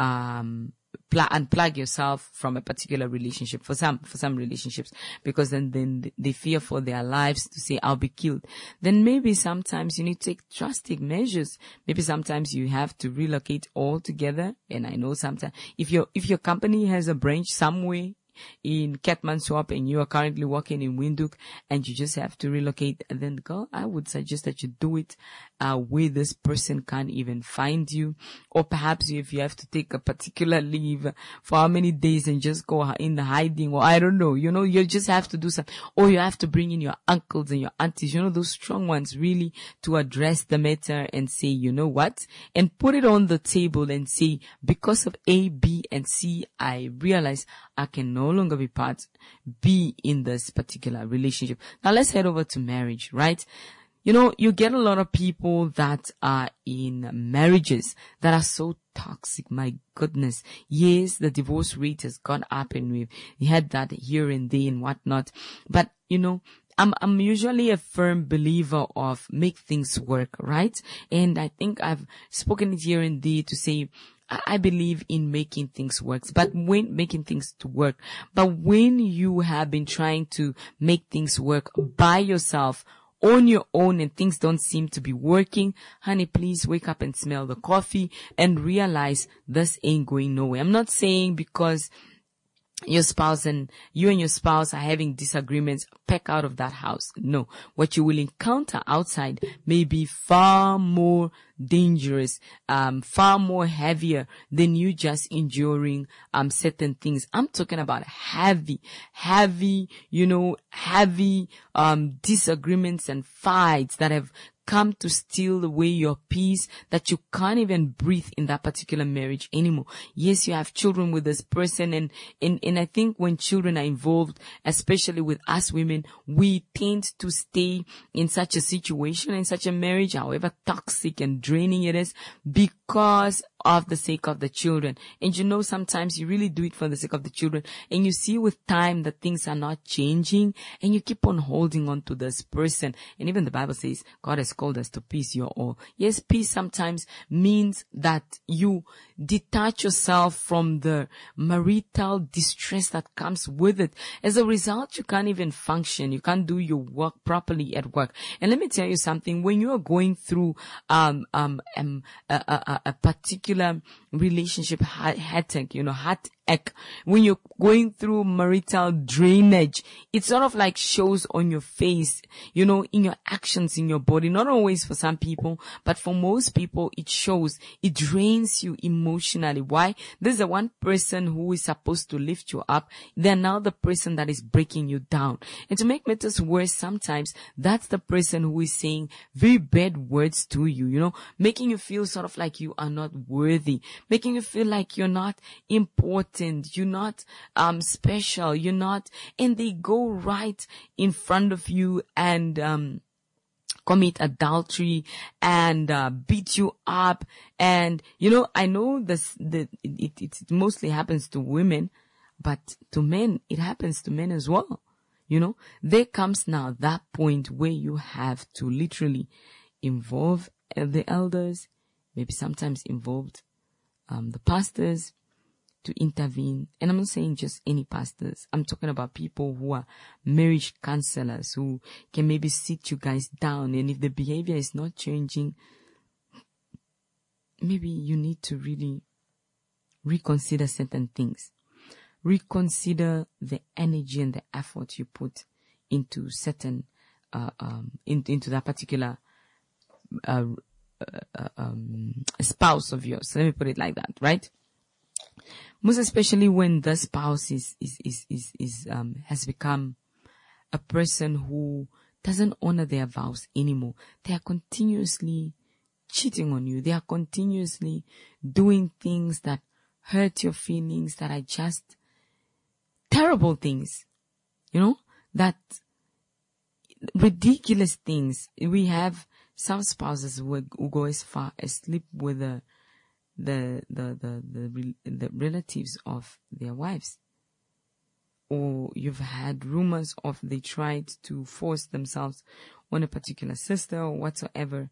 um, pl- unplug yourself from a particular relationship for some, for some relationships, because then, then they fear for their lives to say, I'll be killed. Then maybe sometimes you need to take drastic measures. Maybe sometimes you have to relocate altogether. And I know sometimes if your, if your company has a branch somewhere in Keetmanshoop and you are currently working in Windhoek and you just have to relocate, then girl, I would suggest that you do it uh, where this person can't even find you. Or perhaps if you have to take a particular leave for how many days and just go in hiding, or I don't know, you know, you just have to do something. Or you have to bring in your uncles and your aunties, you know, those strong ones really to address the matter and say, you know what, and put it on the table and say, because of A, B, and C, I realize I can no longer be part, be in this particular relationship. Now let's head over to marriage, right? You know, you get a lot of people that are in marriages that are so toxic. My goodness. Yes, the divorce rate has gone up and we've had that here and there and whatnot. But, you know, I'm, I'm usually a firm believer of make things work, right? And I think I've spoken it here and there to say, I believe in making things work, but when making things to work, but when you have been trying to make things work by yourself, on your own, and things don't seem to be working, honey, please wake up and smell the coffee and realize this ain't going nowhere. I'm not saying because your spouse and you and your spouse are having disagreements, pack out of that house. No, what you will encounter outside may be far more dangerous, um, far more heavier than you just enduring, um, certain things. I'm talking about heavy, heavy, you know, heavy, um, disagreements and fights that have come to steal away your peace, that you can't even breathe in that particular marriage anymore. Yes, you have children with this person, and, and, and I think when children are involved, especially with us women, we tend to stay in such a situation, in such a marriage, however toxic and draining it is, because of the sake of the children. And you know, sometimes you really do it for the sake of the children, and you see with time that things are not changing, and you keep on holding on to this person. And even the Bible says God has called us to peace, your all. Yes, peace sometimes means that you detach yourself from the marital distress that comes with it. As a result, you can't even function. You can't do your work properly at work. And let me tell you something, when you are going through um um, um a, a, a particular relationship heartache, you know, heartache, when you're going through marital drainage, it sort of like shows on your face, you know, in your actions, in your body. Not always for some people, but for most people, it shows. It drains you emotionally. Why? There's the one person who is supposed to lift you up. They're now the person that is breaking you down. And to make matters worse, sometimes that's the person who is saying very bad words to you, you know, making you feel sort of like you are not worthy, making you feel like you're not important, you're not um special, you're not, and they go right in front of you and um commit adultery and uh, beat you up. And you know, I know this the it, it, it mostly happens to women, but to men it happens to men as well. You know, there comes now that point where you have to literally involve the elders, maybe sometimes involved um, the pastors to intervene. And I'm not saying just any pastors. I'm talking about people who are marriage counselors who can maybe sit you guys down. And if the behavior is not changing, maybe you need to really reconsider certain things. Reconsider the energy and the effort you put into certain, uh, um, in, into that particular, uh, uh, um, spouse of yours. Let me put it like that, right? Most especially when the spouse is, is, is, is, is, um, has become a person who doesn't honor their vows anymore. They are continuously cheating on you. They are continuously doing things that hurt your feelings, that are just terrible things, you know, that ridiculous things. We have some spouses who, who go as far as sleep with the, the, the, the, the, the relatives of their wives. Or you've had rumors of they tried to force themselves on a particular sister or whatsoever.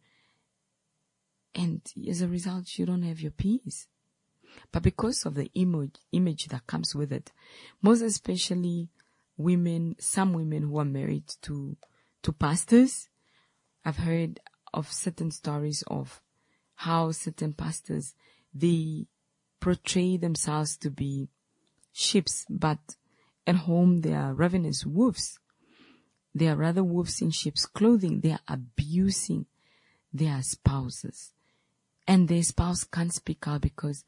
And as a result, you don't have your peace. But because of the image, image that comes with it, most especially women, some women who are married to, to pastors, I've heard of certain stories of how certain pastors, they portray themselves to be sheep, but at home they are ravenous wolves. They are rather wolves in sheep's clothing. They are abusing their spouses. And their spouse can't speak out because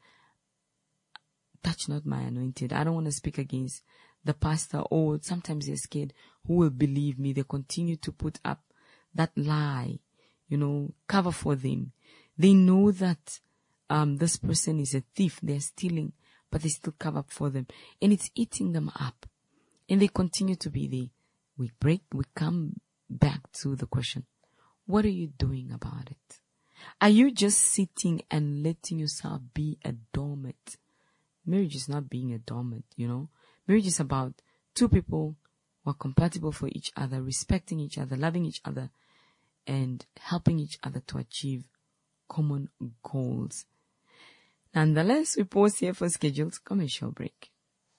touch not my anointed. I don't want to speak against the pastor, or sometimes they're scared who will believe me. They continue to put up that lie, you know, cover for them. They know that um this person is a thief. They're stealing, but they still cover up for them. And it's eating them up. And they continue to be there. We break, we come back to the question, what are you doing about it? Are you just sitting and letting yourself be a doormat? Marriage is not being a doormat, you know. Marriage is about two people who are compatible for each other, respecting each other, loving each other, and helping each other to achieve common goals. Nonetheless, we pause here for scheduled commercial break.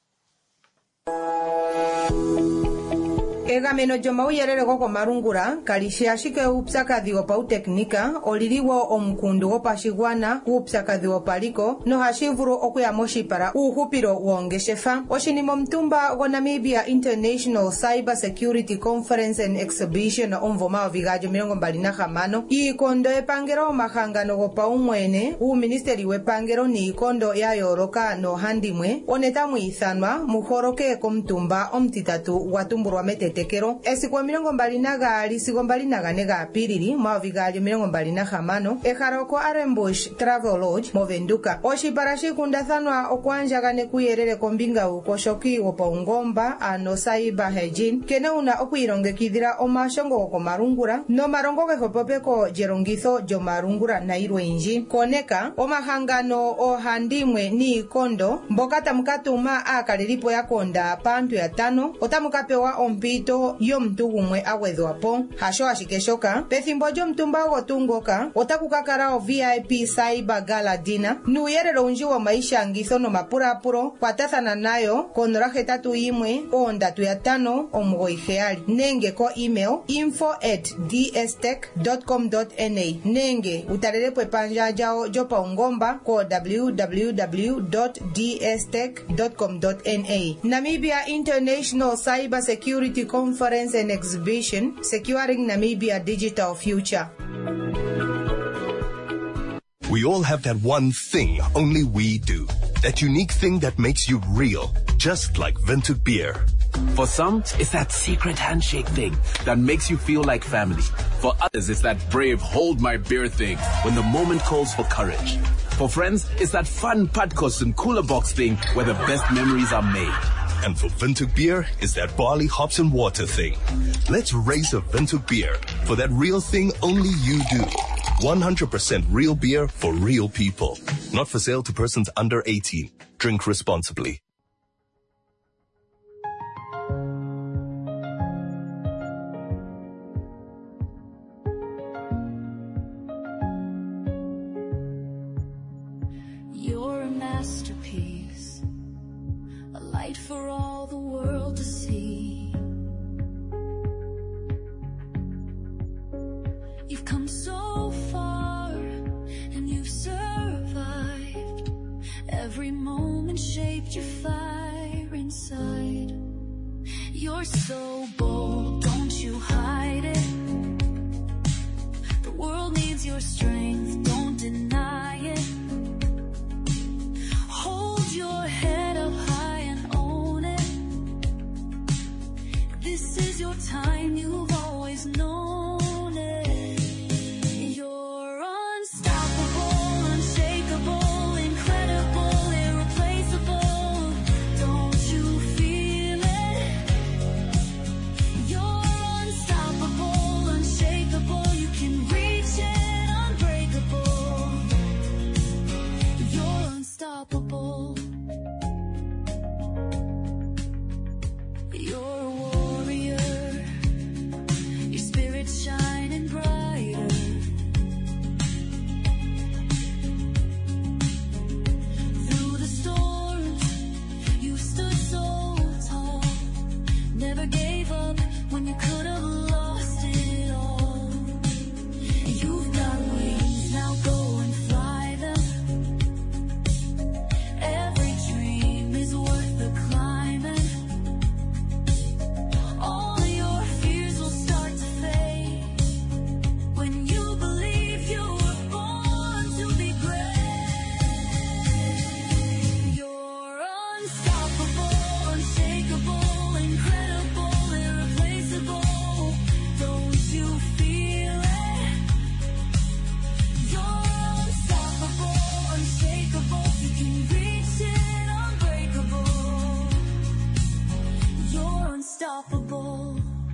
Egameno joma uyerere goko marungura kalishashike upsakadhi wa pau teknika oliliwo omukundu wa pashigwana upsakadhi wa paliko no hashivuru okuya moshipara uhupiro wongeshefa oshinimo mtumba wa Namibia International Cyber Security Conference and Exhibition omvoma wa vigajo mirongo mbali na hamano ikondo epangero mahangano go paumwene u ministeri wepangero ni ikondo ya yoroka no handimwe onetamu ithanwa muhoroke komtumba omtitatu watumburwa metete tekero esikwa mirongo mbali na gali sikwa mbali na gane ga piriri mavigali mirongo mbali na hamano eharoko Arembush Travel Lodge movenduka oshiparashi kundathanwa okwanja gane kuyerere kombinga ukoshoki wopaungomba ano saiba hejin kene una okuirongekidhira omashongo ko marungura no marongo ke hopopeko jerongitho jo marungura na irwenji koneka omahangano ohandimwe ni kondo mbokata mukatuma akalilipo ya konda pantu ya tano otamukapewa ompito yo mtugumwe awedhwapo hasho ashikeshoka pethimbo jo mtumba ogotungoka otakukakara o V I P Cyber Gala Dinner nuyerero unji wa maisha ngitho no mapurapuro kwatathana nayo konoraje tatu imwe ondatu ya tano omugoigeali nenge ko email info at d s tech dot com dot n a nenge utarelepo epanja jao jo paungomba ko w w w dot d s tech dot com dot n a. Namibia International Cyber Security Conference and Exhibition, securing Namibia digital future. We all have that one thing only we do. That unique thing that makes you real, just like Vintage Beer. For some, it's that secret handshake thing that makes you feel like family. For others, it's that brave hold my beer thing when the moment calls for courage. For friends, it's that fun Padkos and cooler box thing where the best memories are made. And for Windhoek Beer, it's that barley, hops, and water thing. Let's raise a Windhoek Beer for that real thing only you do. one hundred percent real beer for real people. Not for sale to persons under eighteen. Drink responsibly. You're a masterpiece, a light for all the world to see. You've come so far, and you've survived. Every moment shaped your fire inside. You're so bold, don't you hide it. The world needs your strength, don't deny it. Hold your head up high and own it. This is your time, you've always known it. You're unstoppable, unshakable, incredible, irreplaceable. Don't you feel it? You're unstoppable, unshakable, you can reach it, unbreakable. You're unstoppable. You're a warrior, your spirit's shining brighter. Through the storms, you stood so tall. Never gave up when you could have lost it all. You've got wings, now go and fly them. Every dream is worth the climbing. All your fears will start to fade when you believe you were born to be great. You're unstoppable, unshakable, incredible, irreplaceable. Don't you feel it? You're unstoppable, unshakable, you can reach it, unbreakable. You're unstoppable.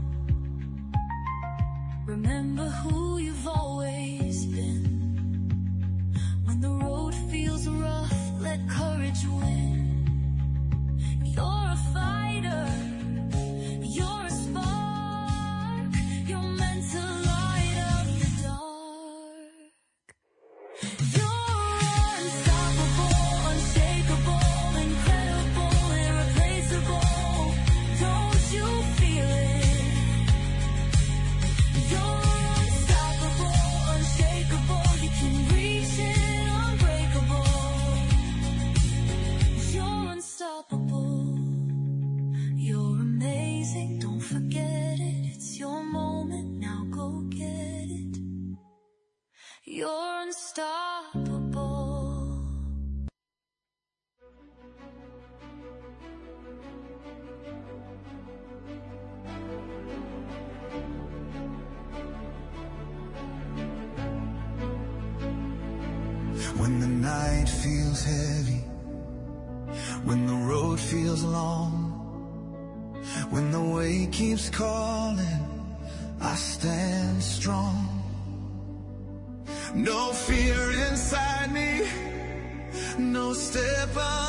Remember who you've always been. When the road feels rough, let courage win. You're a fighter, you're a spark, you're meant to light up the dark. You're unstoppable, unshakable, incredible, irreplaceable. Don't you feel it? You're unstoppable, unshakable, you can reach it, unbreakable. You're unstoppable. You're amazing, don't forget it. It's your moment, now go get it. You're unstoppable. When the night feels heavy, when the road feels long, when the way keeps calling, I stand strong. No fear inside me, no step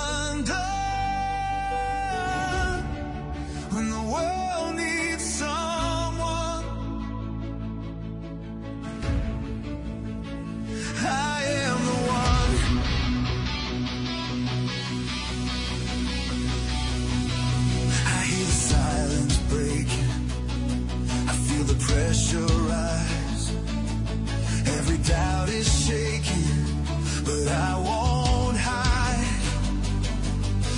undone. When the world needs someone, I am the one. I hear the silence breaking, I feel the pressure rise. Every doubt is shaking, but I won't hide.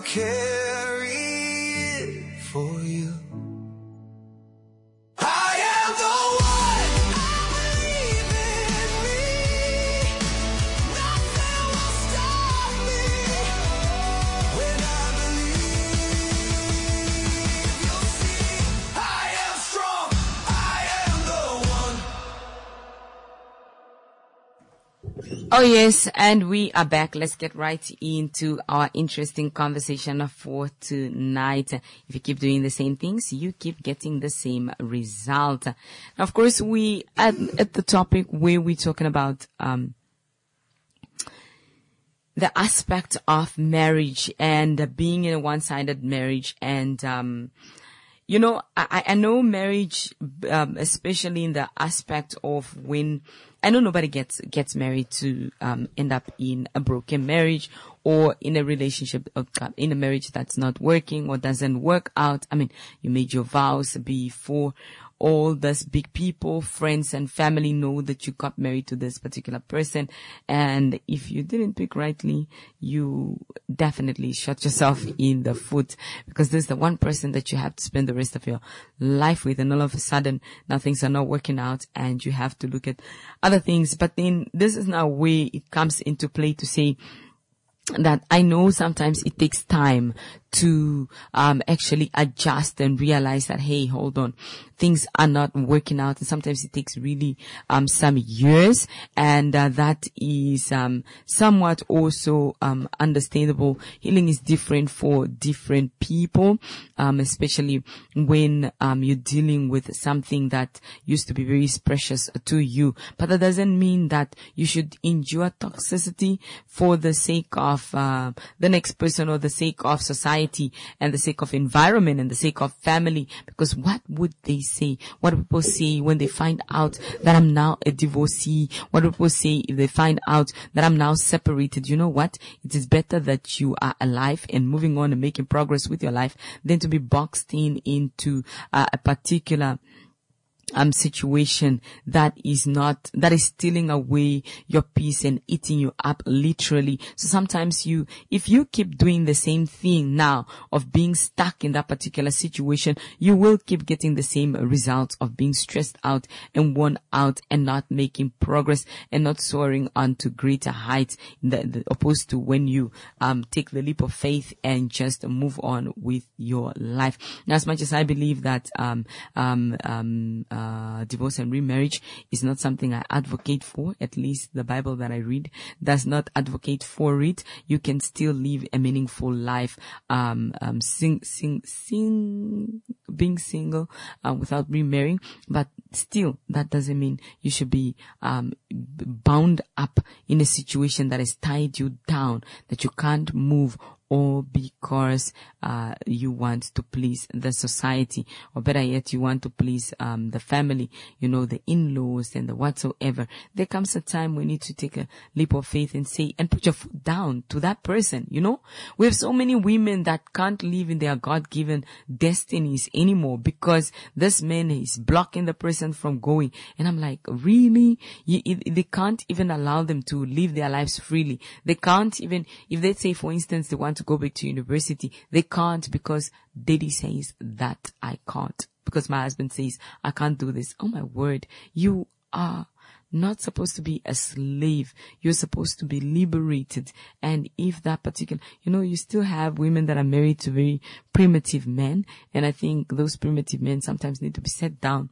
carry it for you. I am the one. I believe in me. Nothing will stop me when I believe. You'll see, I am strong. I am the one. Oh yes, and we are back. Let's get right into our interesting conversation for tonight. If you keep doing the same things, you keep getting the same result. Now, of course, we at, at the topic where we're talking about um the aspect of marriage and uh, being in a one-sided marriage, and um you know, I, I know marriage, um, especially in the aspect of when, I know nobody gets, gets married to, um, end up in a broken marriage or in a relationship, uh, in a marriage that's not working or doesn't work out. I mean, you made your vows before all these big people, friends and family know that you got married to this particular person. And if you didn't pick rightly, you definitely shot yourself in the foot, because this is the one person that you have to spend the rest of your life with. And all of a sudden, now things are not working out and you have to look at other things. But then this is now where it comes into play to say that I know sometimes it takes time to um actually adjust and realize that, hey, hold on, things are not working out, and sometimes it takes really um some years, and uh, that is um somewhat also um understandable. Healing is different for different people, um especially when um you're dealing with something that used to be very precious to you. But that doesn't mean that you should endure toxicity for the sake of uh, the next person, or the sake of society, and the sake of environment, and the sake of family. Because what would they say? What do people say when they find out that I'm now a divorcee? What do people say if they find out that I'm now separated? You know what? It is better that you are alive and moving on and making progress with your life than to be boxed in into uh, a particular um situation that is not, that is stealing away your peace and eating you up literally. So sometimes you, if you keep doing the same thing now of being stuck in that particular situation, you will keep getting the same results of being stressed out and worn out and not making progress and not soaring onto greater heights, the, the, opposed to when you um take the leap of faith and just move on with your life. Now, as much as I believe that um um um uh, Uh, divorce and remarriage is not something I advocate for, at least the Bible that I read does not advocate for it. You can still live a meaningful life, um, um, sing, sing, sing, being single, uh, without remarrying, but still, that doesn't mean you should be, um, bound up in a situation that has tied you down, that you can't move, or because uh you want to please the society, or better yet, you want to please um the family, you know, the in-laws and the whatsoever. There comes a time we need to take a leap of faith and say, and put your foot down to that person, you know. We have so many women that can't live in their God-given destinies anymore because this man is blocking the person from going. And I'm like, really? You, they can't even allow them to live their lives freely. They can't even, if they say, for instance, they want to go back to university, they can't because daddy says that I can't, because my husband says I can't do this. Oh my word, you are not supposed to be a slave. You're supposed to be liberated. And if that particular, you know, you still have women that are married to very primitive men, and I think those primitive men sometimes need to be set down.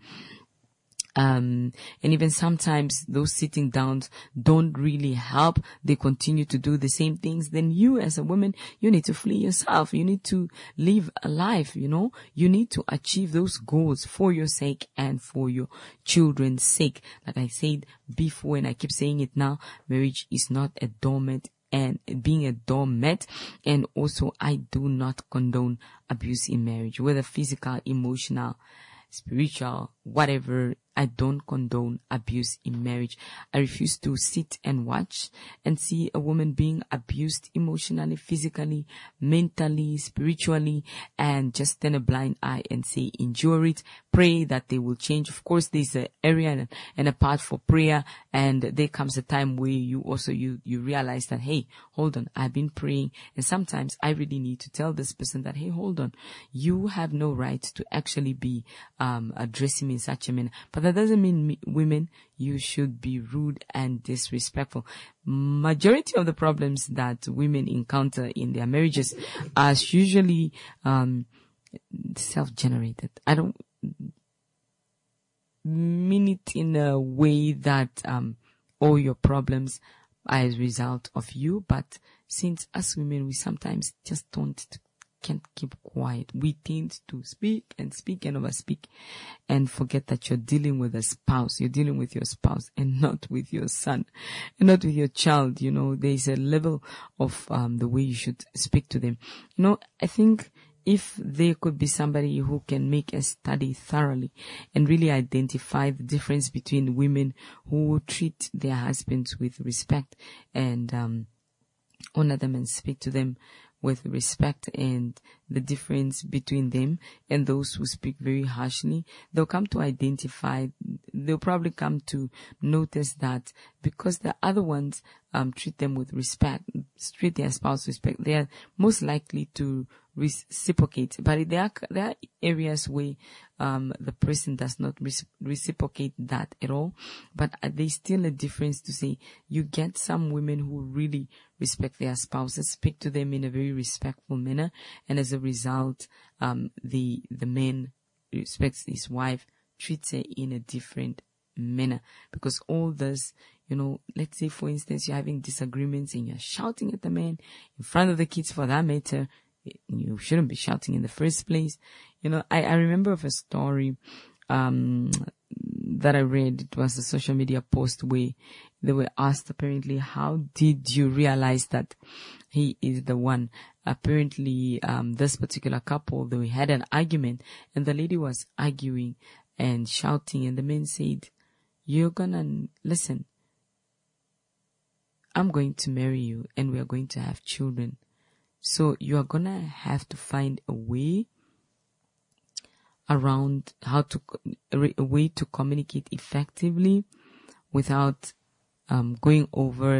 Um, and even sometimes those sitting downs don't really help. They continue to do the same things. Then you, as a woman, you need to flee yourself. You need to live a life, you know. You need to achieve those goals for your sake and for your children's sake. Like I said before, and I keep saying it now, marriage is not a doormat, and being a doormat. And also, I do not condone abuse in marriage, whether physical, emotional, spiritual, whatever. I don't condone abuse in marriage. I refuse to sit and watch and see a woman being abused emotionally, physically, mentally, spiritually, and just turn a blind eye and say, endure it, pray that they will change. Of course, there's an area and, and a part for prayer, and there comes a time where you also, you, you realize that, hey, hold on, I've been praying, and sometimes I really need to tell this person that, hey, hold on, you have no right to actually be um addressing me in such a manner. But that doesn't mean me, women, you should be rude and disrespectful. Majority of the problems that women encounter in their marriages are usually um self-generated. I don't mean it in a way that um all your problems are a result of you, but since us women, we sometimes just don't can't keep quiet. We tend to speak and speak and overspeak and forget that you're dealing with a spouse. You're dealing with your spouse and not with your son and not with your child. You know, there's a level of um the way you should speak to them. You know, I think if there could be somebody who can make a study thoroughly and really identify the difference between women who treat their husbands with respect and um honor them and speak to them with respect, and the difference between them and those who speak very harshly, they'll come to identify, they'll probably come to notice that because the other ones um treat them with respect, treat their spouse with respect, they are most likely to reciprocate. But there are, there are areas where um the person does not reciprocate that at all. But there's still a difference to say you get some women who really respect their spouses, speak to them in a very respectful manner, and as a result, um the the man respects his wife, treats her in a different manner. Because all this, you know, let's say for instance you're having disagreements and you're shouting at the man in front of the kids, for that matter, you shouldn't be shouting in the first place. You know, I, I remember of a story um that I read. It was a social media post where they were asked apparently, how did you realize that he is the one? Apparently, um this particular couple, they had an argument and the lady was arguing and shouting, and the man said, you're gonna listen, I'm going to marry you and we are going to have children. So you are gonna have to find a way around how to, a way to communicate effectively without um, going over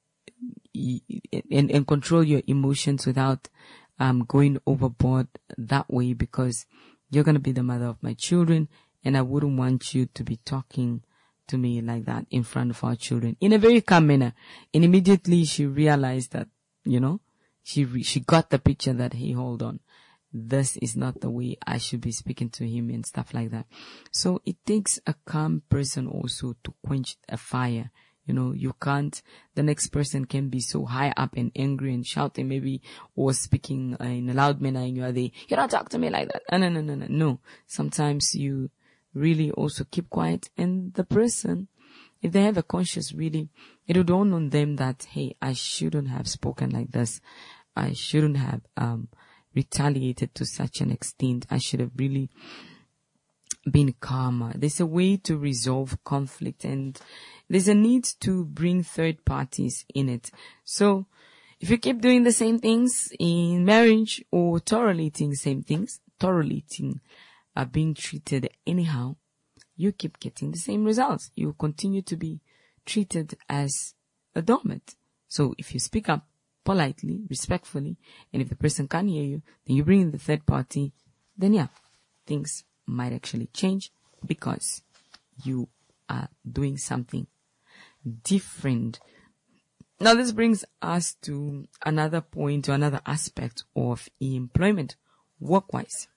and, and control your emotions without um, going overboard that way, because you're gonna be the mother of my children and I wouldn't want you to be talking to me like that in front of our children, in a very calm manner. And immediately she realized that, you know, She re- she got the picture that, hey, hold on, this is not the way I should be speaking to him and stuff like that. So it takes a calm person also to quench a fire. You know, you can't, the next person can be so high up and angry and shouting maybe, or speaking uh, in a loud manner, and you are there, you don't talk to me like that. No, no, no, no, no. No. Sometimes you really also keep quiet, and the person, if they have a conscience, really, it will dawn on them that, hey, I shouldn't have spoken like this. I shouldn't have um retaliated to such an extent. I should have really been calmer. There's a way to resolve conflict, and there's a need to bring third parties in it. So if you keep doing the same things in marriage, or tolerating the same things, tolerating uh, being treated anyhow, you keep getting the same results. You continue to be treated as a doormat. So if you speak up politely, respectfully, and if the person can't hear you, then you bring in the third party, then yeah, things might actually change because you are doing something different. Now this brings us to another point, to another aspect of employment, work-wise.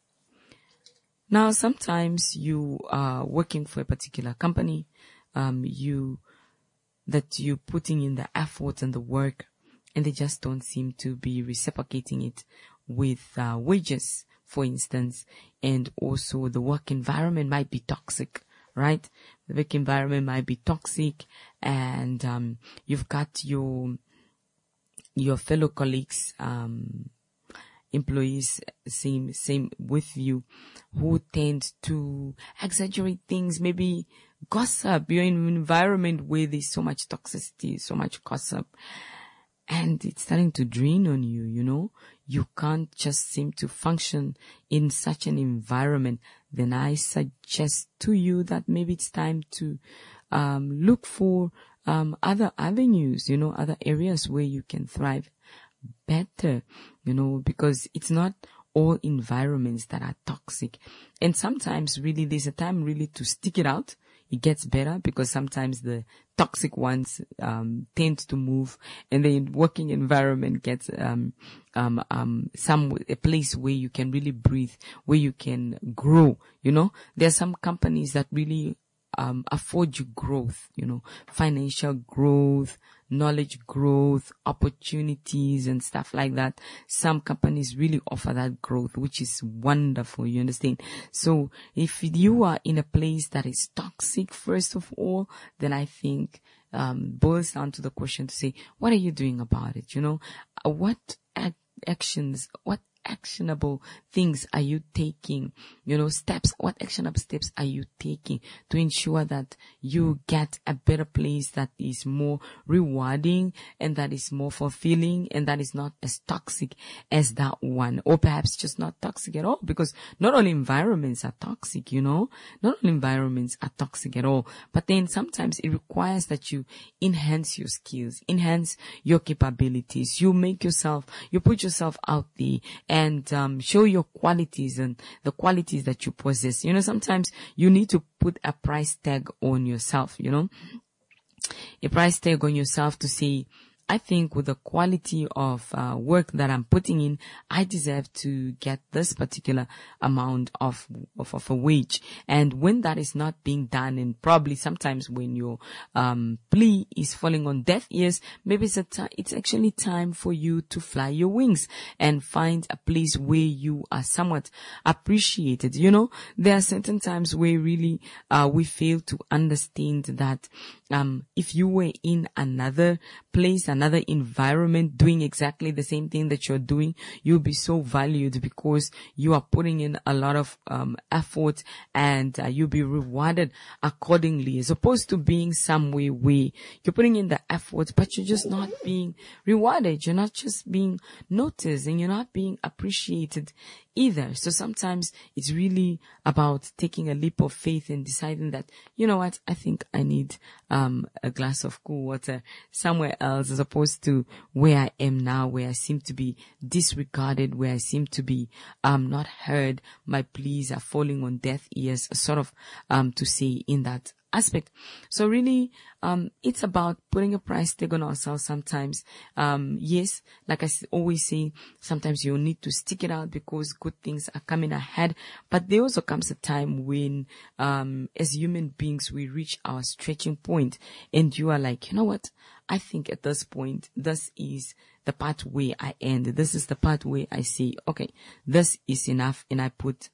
Now, sometimes you are working for a particular company, um, you, that you're putting in the effort and the work, and they just don't seem to be reciprocating it with uh, wages, for instance, and also the work environment might be toxic, right? The work environment might be toxic, and um, you've got your your fellow colleagues, um, employees, same same with you, who tend to exaggerate things, maybe gossip. You're in an environment where there's so much toxicity, so much gossip, and it's starting to drain on you, you know. You can't just seem to function in such an environment. Then I suggest to you that maybe it's time to um, look for um, other avenues, you know, other areas where you can thrive better, you know, because it's not all environments that are toxic. And sometimes really there's a time really to stick it out. It gets better because sometimes the toxic ones um tend to move, and the working environment gets um um um some a place where you can really breathe, where you can grow. You know, there are some companies that really um afford you growth, you know, financial growth, knowledge growth, opportunities and stuff like that. Some companies really offer that growth, which is wonderful. You understand? So if you are in a place that is toxic, first of all, then I think um boils down to the question to say, what are you doing about it? You know, Uh, what ac- actions, what actionable things are you taking? You know, steps, what actionable steps are you taking to ensure that you get a better place that is more rewarding and that is more fulfilling and that is not as toxic as that one, or perhaps just not toxic at all? Because not all environments are toxic, you know, not all environments are toxic at all, but then sometimes it requires that you enhance your skills, enhance your capabilities, you make yourself, you put yourself out there and um, show your qualities and the qualities that you possess. You know, sometimes you need to put a price tag on yourself, you know, a price tag on yourself to say, I think with the quality of uh, work that I'm putting in, I deserve to get this particular amount of, of, of a wage. And when that is not being done, and probably sometimes when your um, plea is falling on deaf ears, maybe it's a ti- it's actually time for you to fly your wings and find a place where you are somewhat appreciated. You know, there are certain times where really uh, we fail to understand that um, if you were in another place, another environment, doing exactly the same thing that you're doing, you'll be so valued because you are putting in a lot of um, effort, and uh, you'll be rewarded accordingly, as opposed to being somewhere where you're putting in the effort, but you're just not being rewarded. You're not just being noticed, and you're not being appreciated either. So sometimes it's really about taking a leap of faith and deciding that, you know what, I think I need um a glass of cool water somewhere else, as opposed to where I am now, where I seem to be disregarded, where I seem to be um not heard. My pleas are falling on deaf ears, sort of um to say in that aspect. So really, um, it's about putting a price tag on ourselves sometimes. Um, yes, like I s- always say, sometimes you need to stick it out because good things are coming ahead. But there also comes a time when, um, as human beings, we reach our stretching point, and you are like, you know what? I think at this point, this is the part where I end. This is the part where I say, okay, this is enough, and I put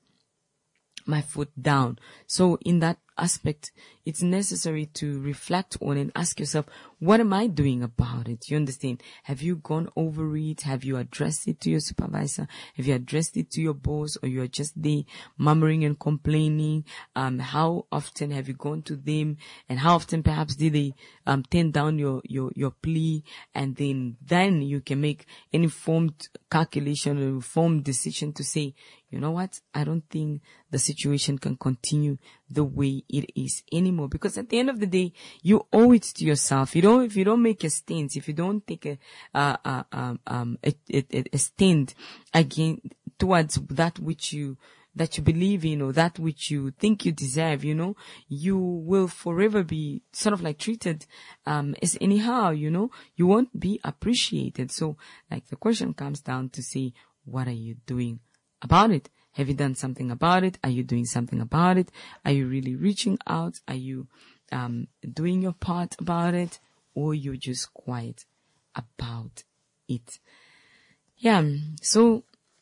my foot down. So in that aspect, it's necessary to reflect on and ask yourself, what am I doing about it? You understand? Have you gone over it? Have you addressed it to your supervisor? Have you addressed it to your boss, or you're just there murmuring and complaining? Um, how often have you gone to them, and how often perhaps did they um turn down your, your, your plea? And then, then you can make an informed calculation, an informed decision to say, you know what? I don't think the situation can continue the way it is anymore. Because at the end of the day, you owe it to yourself. You don't, if you don't make a stance, if you don't take a, uh, uh, um, um, a, a, a stand again towards that which you, that you believe in, or that which you think you deserve, you know, you will forever be sort of like treated, um, as anyhow, you know, you won't be appreciated. So like the question comes down to say, what are you doing about it? Have you done something about it? Are you doing something about it? Are you really reaching out? Are you um, doing your part about it? Or you're just quiet about it? Yeah. So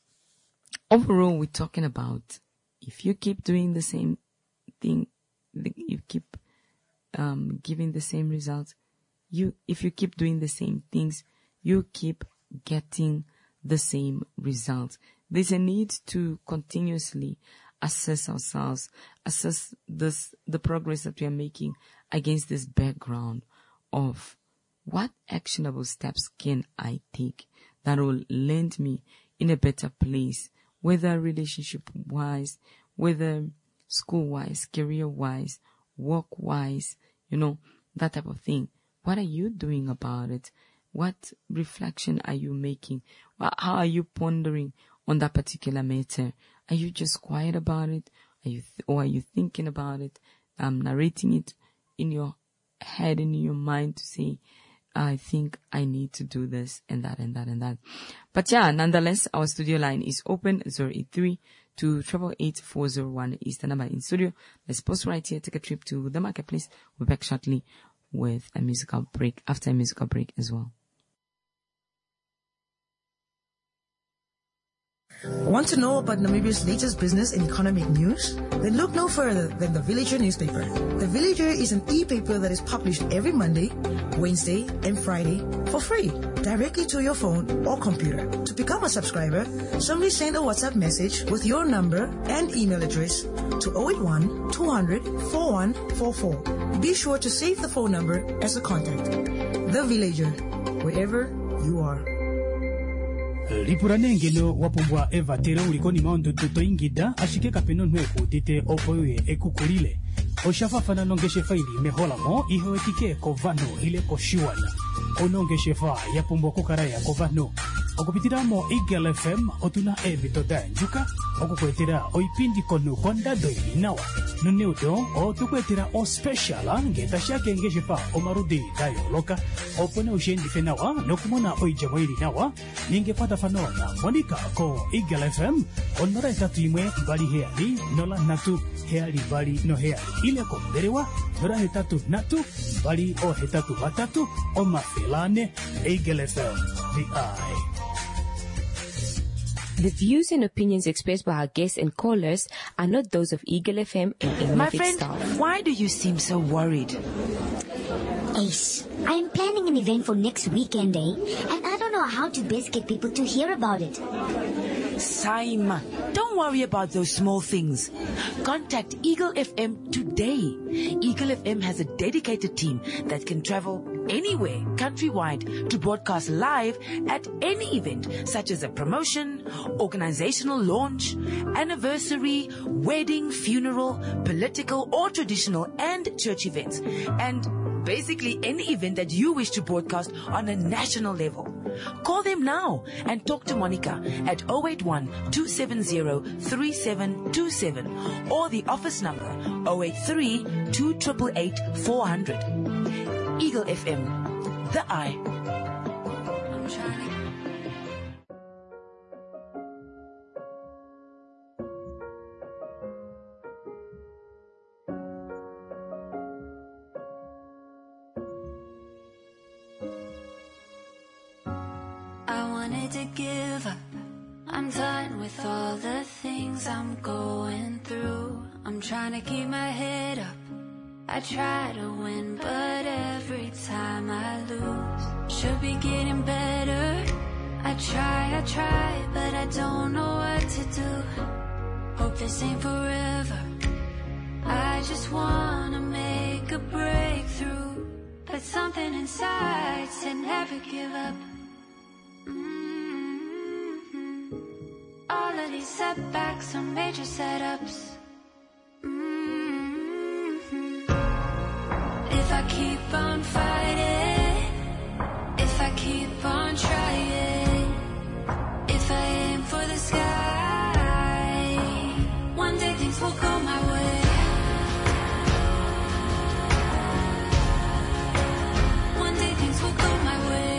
overall, we're talking about if you keep doing the same thing, you keep um, giving the same results. You, if you keep doing the same things, you keep getting the same results. there's a need to continuously assess ourselves, assess this, the progress that we are making against this background of what actionable steps can I take that will land me in a better place, whether relationship-wise, whether school-wise, career-wise, work-wise, you know, that type of thing. What are you doing about it? What reflection are you making? How are you pondering on that particular matter? Are you just quiet about it? Are you, th- or are you thinking about it, um, narrating it in your head and in your mind to say, I think I need to do this and that and that and that. But yeah, nonetheless, our studio line is open, zero eight three two eight eight eight four zero one is the number in studio. Let's pause right here, take a trip to the marketplace. We'll be back shortly with a musical break, after a musical break as well. Want to know about Namibia's latest business and economic news? Then look no further than The Villager newspaper. The Villager is an e-paper that is published every Monday, Wednesday, and Friday for free, directly to your phone or computer. To become a subscriber, simply send a WhatsApp message with your number and email address to zero eight one two hundred four one four four. Be sure to save the phone number as a contact. The Villager, wherever you are. Lipuranengelo wapumbwa eva tere ulikoni maondo toto ingida ashike kapeno nweku dite opoye ekukulile oshafafana nongeshe faili mehola mo ihowetike kovano ile koshiwana onongeshe fa yapumbwa kukaraya kovano okupitiramo Eagle F M otuna ebitoda njuka okukwetera oipindi konu konda doili nawa nuneudo otukwetera o special ngeta shake ngeshe fa omarudi dayo loka opone ushendi fenawa nokumona oijamo ili nawa ningepata fanona monika ko Eagle F M onora etatu imwe bali heali nola natu heali bali no heali ile konderewa nora hetatu natu bali o hetatu batatu o mafilane Eagle F M the eye. The views and opinions expressed by our guests and callers are not those of Eagle F M and any My of its friend, staff. why do you seem so worried? Ace, I'm planning an event for next weekend, eh? And I don't know how to best get people to hear about it. Saima, don't worry about those small things. Contact Eagle F M today. Eagle F M has a dedicated team that can travel anywhere countrywide to broadcast live at any event, such as a promotion, organizational launch, anniversary, wedding, funeral, political or traditional and church events, and basically any event that you wish to broadcast on a national level. Call them now and talk to Monica at zero eight one two seven zero three seven two seven or the office number zero eight three two eight eight eight four zero zero. Eagle F M, the eye. I wanted to give up. I'm done with all the things I'm going through. I'm trying to keep my head up. I try to win, but every time I lose. Should be getting better. I try, I try, but I don't know what to do. Hope this ain't forever. I just wanna make a breakthrough, but something inside said never give up. Mm-hmm. All of these setbacks are major setups. Mm-hmm. If I keep on fighting, if I keep on trying, if I aim for the sky, one day things will go my way. One day things will go my way.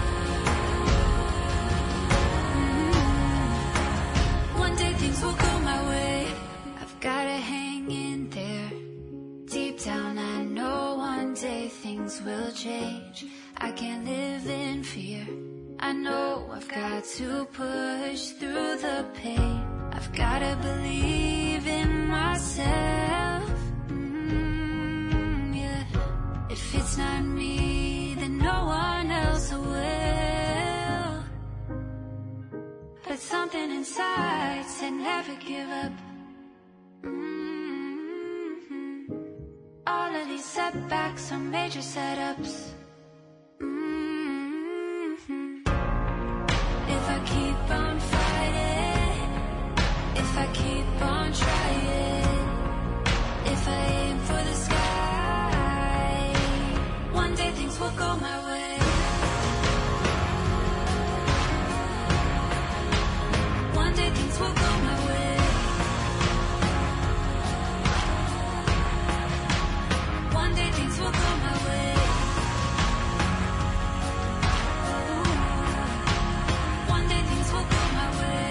Mm-hmm. One day things will go my way. I've gotta hang in there. Deep down I know one day things will change. I can't live in fear. I know I've got to push through the pain. I've gotta believe in myself. Mm, yeah. If it's not me, then no one else will. But something inside said never give up. Mm-hmm. All of these setbacks are major setups. Mm-hmm. If I keep on fighting, if I keep on trying, if I aim for the sky, one day things will go my way. One day things will go my way. One day things will go my way. One day things will go my way.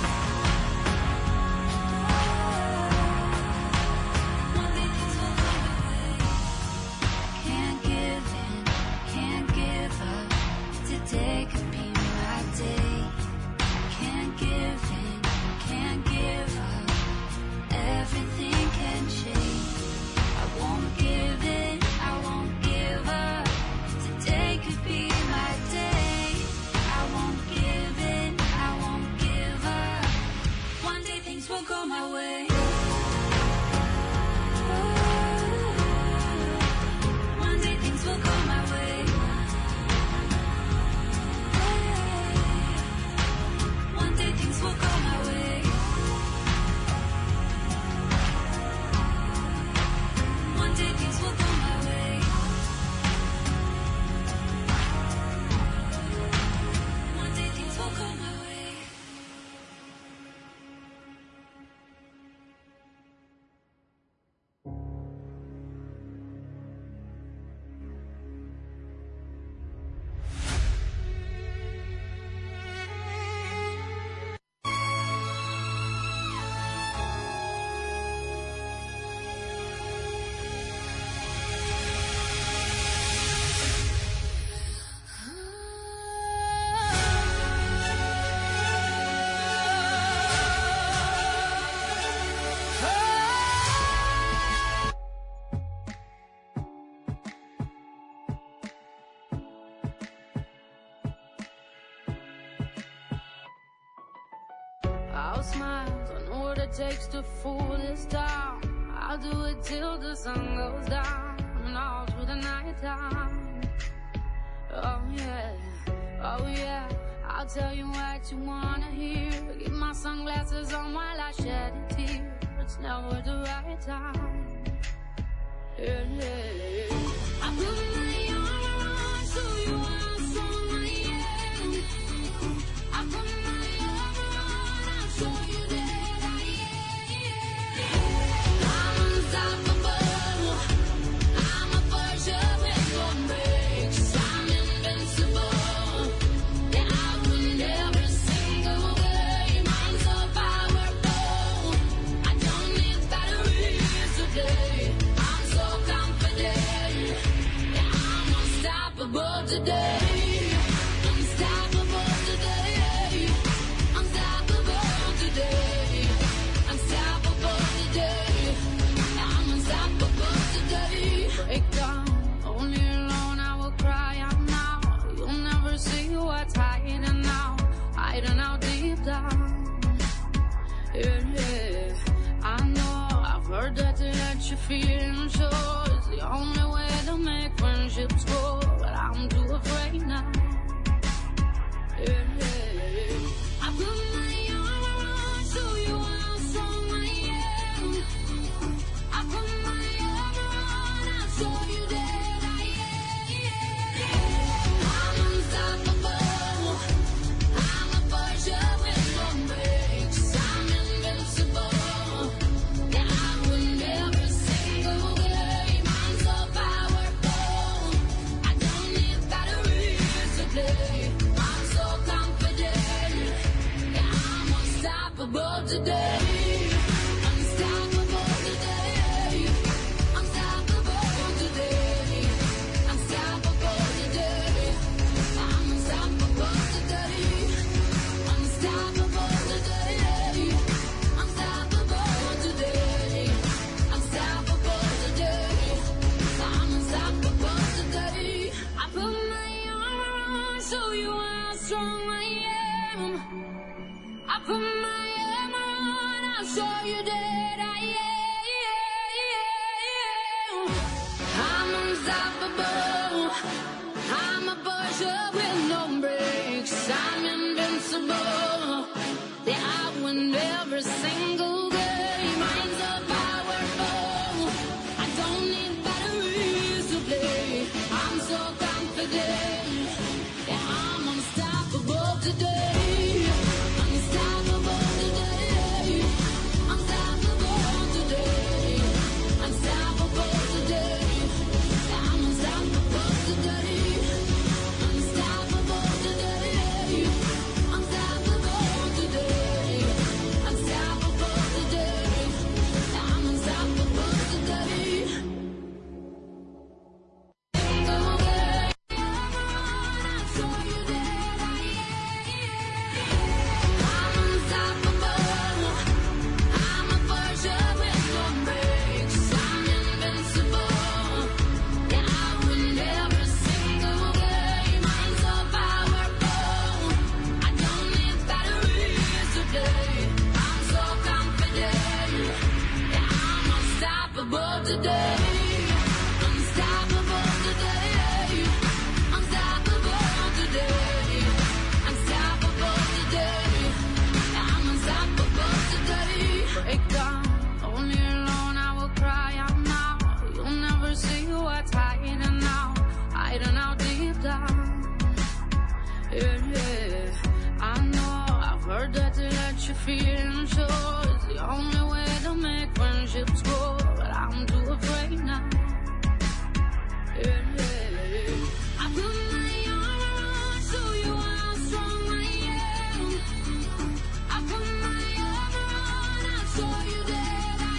One day things will go my way. Can't give in, can't give up. Today could be my day. Can't give in, can't give up. Everything can change. I won't give in, I won't give up. Today could be my day. I won't give in, I won't give up. One day things will go my way. One day things will go my way. One day things will go my way. One day things will go my way. One day things will go my way. I'll smile, I know what it takes to fool this town. I'll do it till the sun goes down and all through the night time. Oh yeah, oh yeah, I'll tell you what you wanna hear. Keep my sunglasses on while I shed a tear. It's never the right time. Yeah, yeah. I put my armor on so you are strong I am. I put my armor on, I'll show you that I am. I'm unstoppable. I'm a force of wisdom breaks. I'm invincible. Yeah, I win every single game. I'm so powerful. I don't need batteries today. I'm so confident. Yeah, I'm unstoppable today. Unstoppable today. Unstoppable today. Unstoppable today. I'm unstoppable today. Break down, only alone I will cry out now. You'll never see what's hiding now, hiding out deep down. Yeah, yeah. I know I've heard that to let you feel sure it's the only way to make friendships grow, but I'm too afraid now. Yeah, yeah. I put my armor on so you are how strong I am. I put my armor on, I'll show you that I am. I'm unstoppable. I'm a force of wisdom breaks. I'm invincible. Yeah, I win every single game. I'm so powerful. I don't need batteries to play. I'm so confident. I'm unstoppable. I'm a Porsche with no brakes. I'm invincible. Yeah, I win every single game. I'm so powerful. I don't need batteries to play. I'm so confident. Yeah, I'm unstoppable today. Unstoppable today. Unstoppable today. Unstoppable today. Yeah, I'm unstoppable today. Unstoppable today. Unstoppable today. Unstoppable today. Yeah, I'm unstoppable today. Today, unstoppable today, unstoppable today, unstoppable today. I'm unstoppable today. Break down, only alone I will cry out now. You'll never see what's hiding now, hiding out deep down. Yeah, yeah. I know I've heard that to let your feelings show is the only way to make friendships grow. I'm too afraid now. Yeah, yeah. I put my armor on, show you how strong I am. I put my armor on, I'll show you that I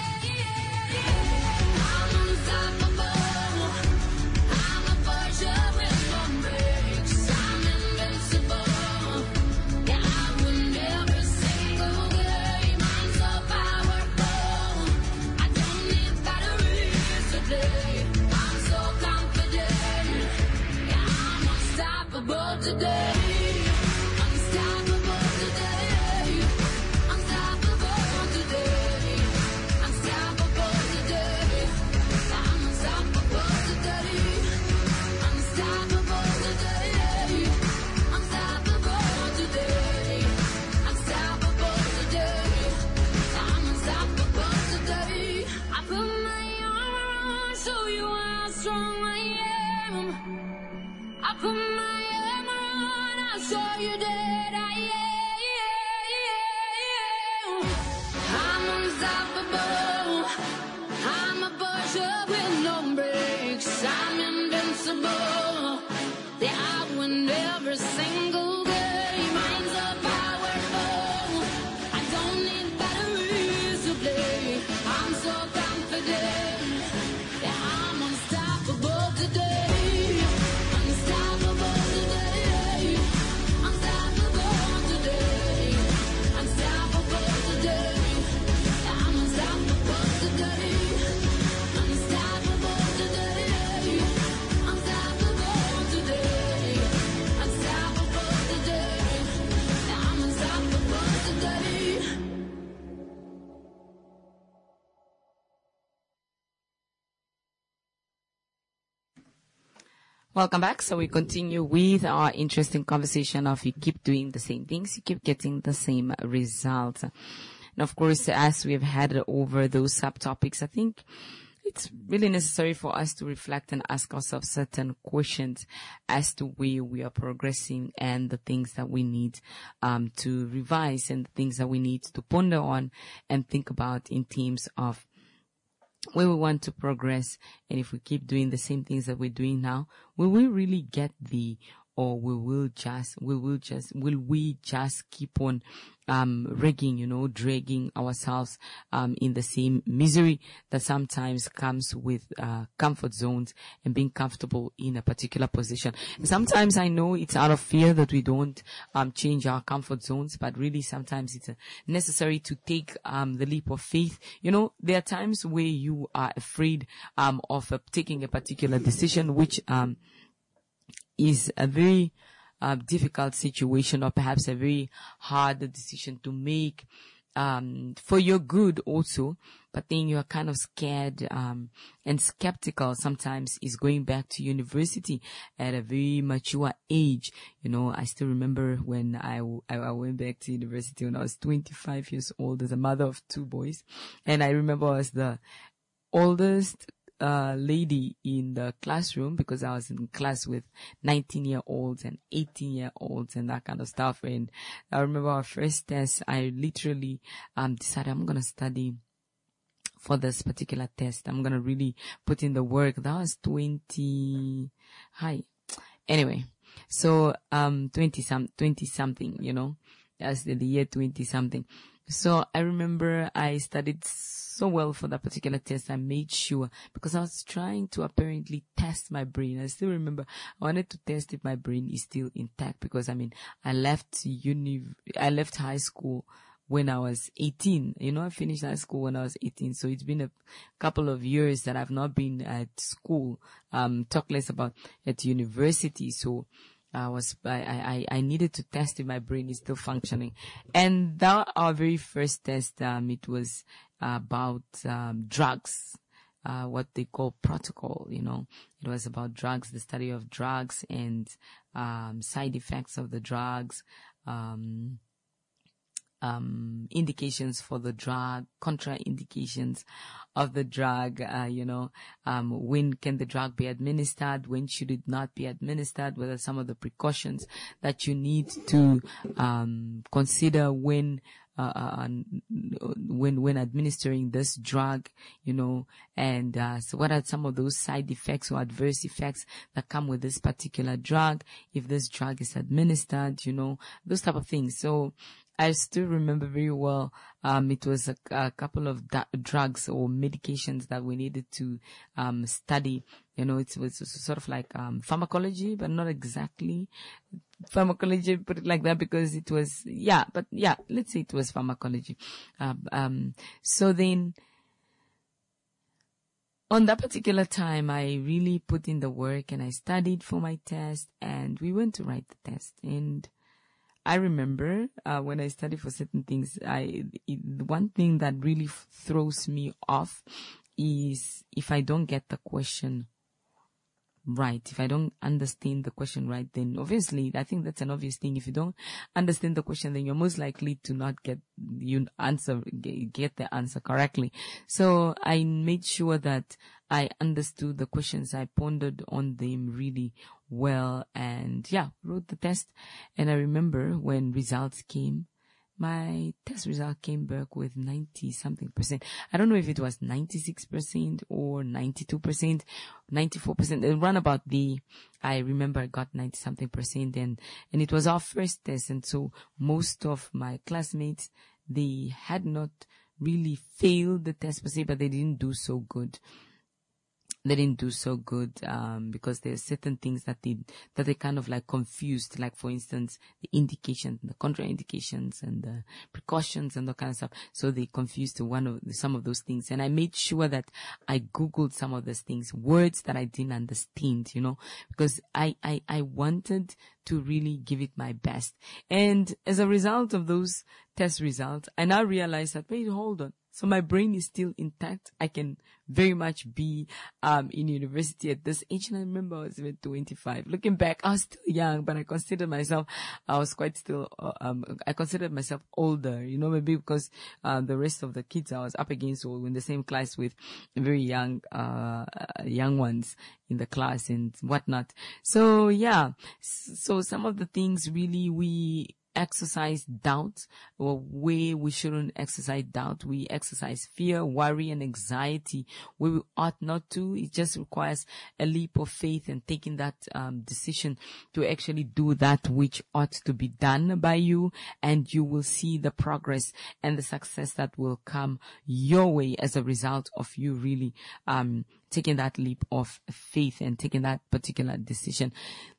am. I'm unstoppable. I'm a Porsche with no brakes. I'm invincible. Yeah, I win every single game. I'm so powerful. I don't need batteries today. I'm so confident. Yeah, I'm unstoppable today. Unstoppable today. Unstoppable today. Unstoppable today. I'm unstoppable today. Unstoppable today. Unstoppable today. Unstoppable today. I'm unstoppable today. I put my armor on, show you how strong I am. I put my armor on, I'll show you that I am. I'm unstoppable. I'm a Porsche with no brakes. I'm invincible. Yeah, I win every single game. I'm so powerful. I don't need batteries to play. I'm so confident. Yeah, I'm unstoppable today. Unstoppable today. Unstoppable today. Unstoppable today. Yeah, I'm unstoppable today. Unstoppable today. Unstoppable today. Unstoppable today. Yeah, I'm unstoppable today. Welcome back. So we continue with our interesting conversation of you keep doing the same things, you keep getting the same results. And of course, as we've had over those subtopics, I think it's really necessary for us to reflect and ask ourselves certain questions as to where we are progressing and the things that we need um, to revise and the things that we need to ponder on and think about in terms of where we want to progress. And if we keep doing the same things that we're doing now, will we really get the, or we will just, we will just, will we just keep on, um, rigging, you know, dragging ourselves, um, in the same misery that sometimes comes with, uh, comfort zones and being comfortable in a particular position. And sometimes I know it's out of fear that we don't, um, change our comfort zones, but really sometimes it's uh, necessary to take, um, the leap of faith. You know, there are times where you are afraid, um, of uh, taking a particular decision, which, um, is a very uh, difficult situation or perhaps a very hard decision to make. um, for your good also, but then you are kind of scared, um, and skeptical sometimes is going back to university at a very mature age. You know, I still remember when I, w- I I went back to university when I was twenty-five years old as a mother of two boys. And I remember I was the oldest uh, lady in the classroom because I was in class with nineteen year olds and eighteen year olds and that kind of stuff. And I remember our first test, I literally, um, decided I'm going to study for this particular test. I'm going to really put in the work. That was twenty, hi. Anyway, so, um, twenty some, twenty something, you know, that's the, the year twenty something. So I remember I studied so well for that particular test. I made sure because I was trying to apparently test my brain. I still remember I wanted to test if my brain is still intact because I mean, I left uni, I left high school when I was eighteen. You know, I finished high school when I was eighteen. So it's been a couple of years that I've not been at school. Um, talk less about at university. So I was, I, I, I needed to test if my brain is still functioning. And that our very first test, um, it was about, um, drugs, uh, what they call protocol, you know. It was about drugs, the study of drugs and, um, side effects of the drugs, um, um, indications for the drug, contraindications of the drug, uh, you know, um, when can the drug be administered, when should it not be administered, what are some of the precautions that you need to, um, consider when, uh, uh, when, when administering this drug, you know, and, uh, so what are some of those side effects or adverse effects that come with this particular drug, if this drug is administered, you know, those type of things. So, I still remember very well, um, it was a, a couple of da- drugs or medications that we needed to, um, study. You know, it was sort of like, um, pharmacology, but not exactly pharmacology, put it like that, because it was, yeah, but yeah, let's say it was pharmacology. Um, um, so then, on that particular time, I really put in the work and I studied for my test and we went to write the test. And I remember, uh, when I study for certain things, I, it, one thing that really f- throws me off is if I don't get the question right. If I don't understand the question right, then obviously, I think that's an obvious thing. If you don't understand the question, then you're most likely to not get you answer, get the answer correctly. So I made sure that I understood the questions. I pondered on them really well and yeah, wrote the test. And I remember when results came, my test result came back with ninety something percent. I don't know if it was ninety-six percent or ninety-two percent, ninety-four percent. Around about the, I remember I got ninety something percent and, and it was our first test. And so most of my classmates, they had not really failed the test per se, but they didn't do so good. They didn't do so good, um, because there are certain things that they, that they kind of like confused. Like, for instance, the indications, the contraindications and the precautions and that kind of stuff. So they confused one of, some of those things. And I made sure that I Googled some of those things, words that I didn't understand, you know, because I, I, I wanted to really give it my best. And as a result of those test results, I now realize that, wait, hold on. So my brain is still intact. I can very much be, um, in university at this age. And I remember I was even twenty-five. Looking back, I was still young, but I considered myself, I was quite still, uh, um, I considered myself older, you know, maybe because, uh, the rest of the kids I was up against were in the same class with very young, uh, young ones in the class and whatnot. So yeah, so some of the things really we, exercise doubt, or where we shouldn't exercise doubt. We exercise fear, worry, and anxiety where we ought not to. It just requires a leap of faith and taking that um, decision to actually do that which ought to be done by you, and you will see the progress and the success that will come your way as a result of you really um taking that leap of faith and taking that particular decision,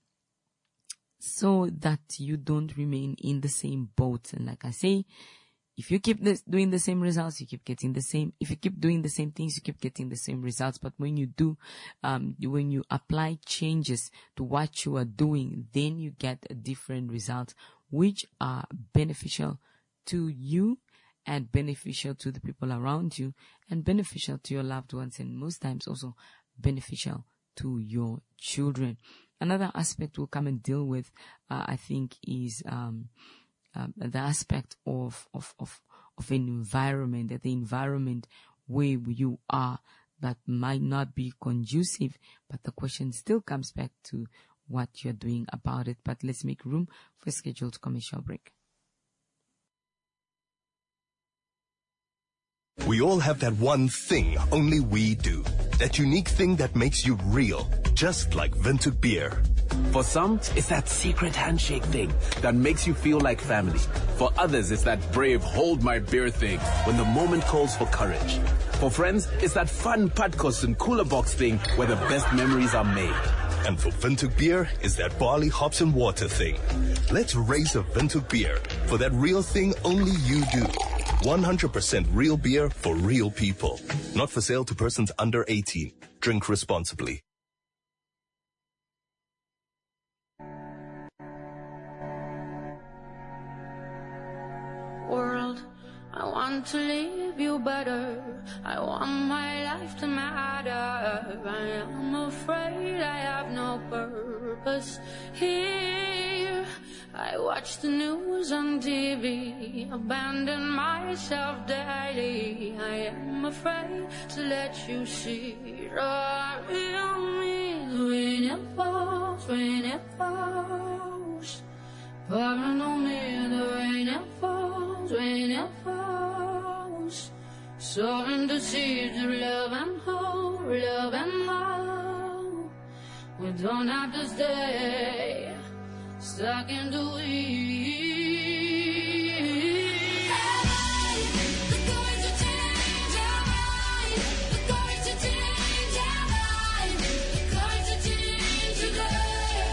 so that you don't remain in the same boat. And like I say, if you keep this, doing the same results, you keep getting the same. If you keep doing the same things, you keep getting the same results. But when you do, um, when you apply changes to what you are doing, then you get a different result, which are beneficial to you and beneficial to the people around you and beneficial to your loved ones, and most times also beneficial to your children. Another aspect we'll come and deal with, uh, I think, is um, um, the aspect of, of, of, of an environment, that the environment where you are that might not be conducive, but the question still comes back to what you're doing about it. But let's make room for a scheduled commercial break. We all have that one thing only we do. That unique thing that makes you real, just like Windhoek Beer. For some, it's that secret handshake thing that makes you feel like family. For others, it's that brave hold my beer thing when the moment calls for courage. For friends, it's that fun padkos and cooler box thing where the best memories are made. And for Windhoek Beer, it's that barley, hops and water thing. Let's raise a Windhoek Beer for that real thing only you do. one hundred percent real beer for real people. Not for sale to persons under eighteen. Drink responsibly. World, I want to leave you better. I want my life to matter. I am afraid I have no purpose here. I watch the news on T V, abandon myself daily. I am afraid to let you see the real me. When it falls, when it falls, follow me. The rain it falls, when it falls, sowing the seeds of love and hope, love and hope. We don't have to stay stuck in the weeds. The courage to change our mind, the courage to change our mind, the courage to change today.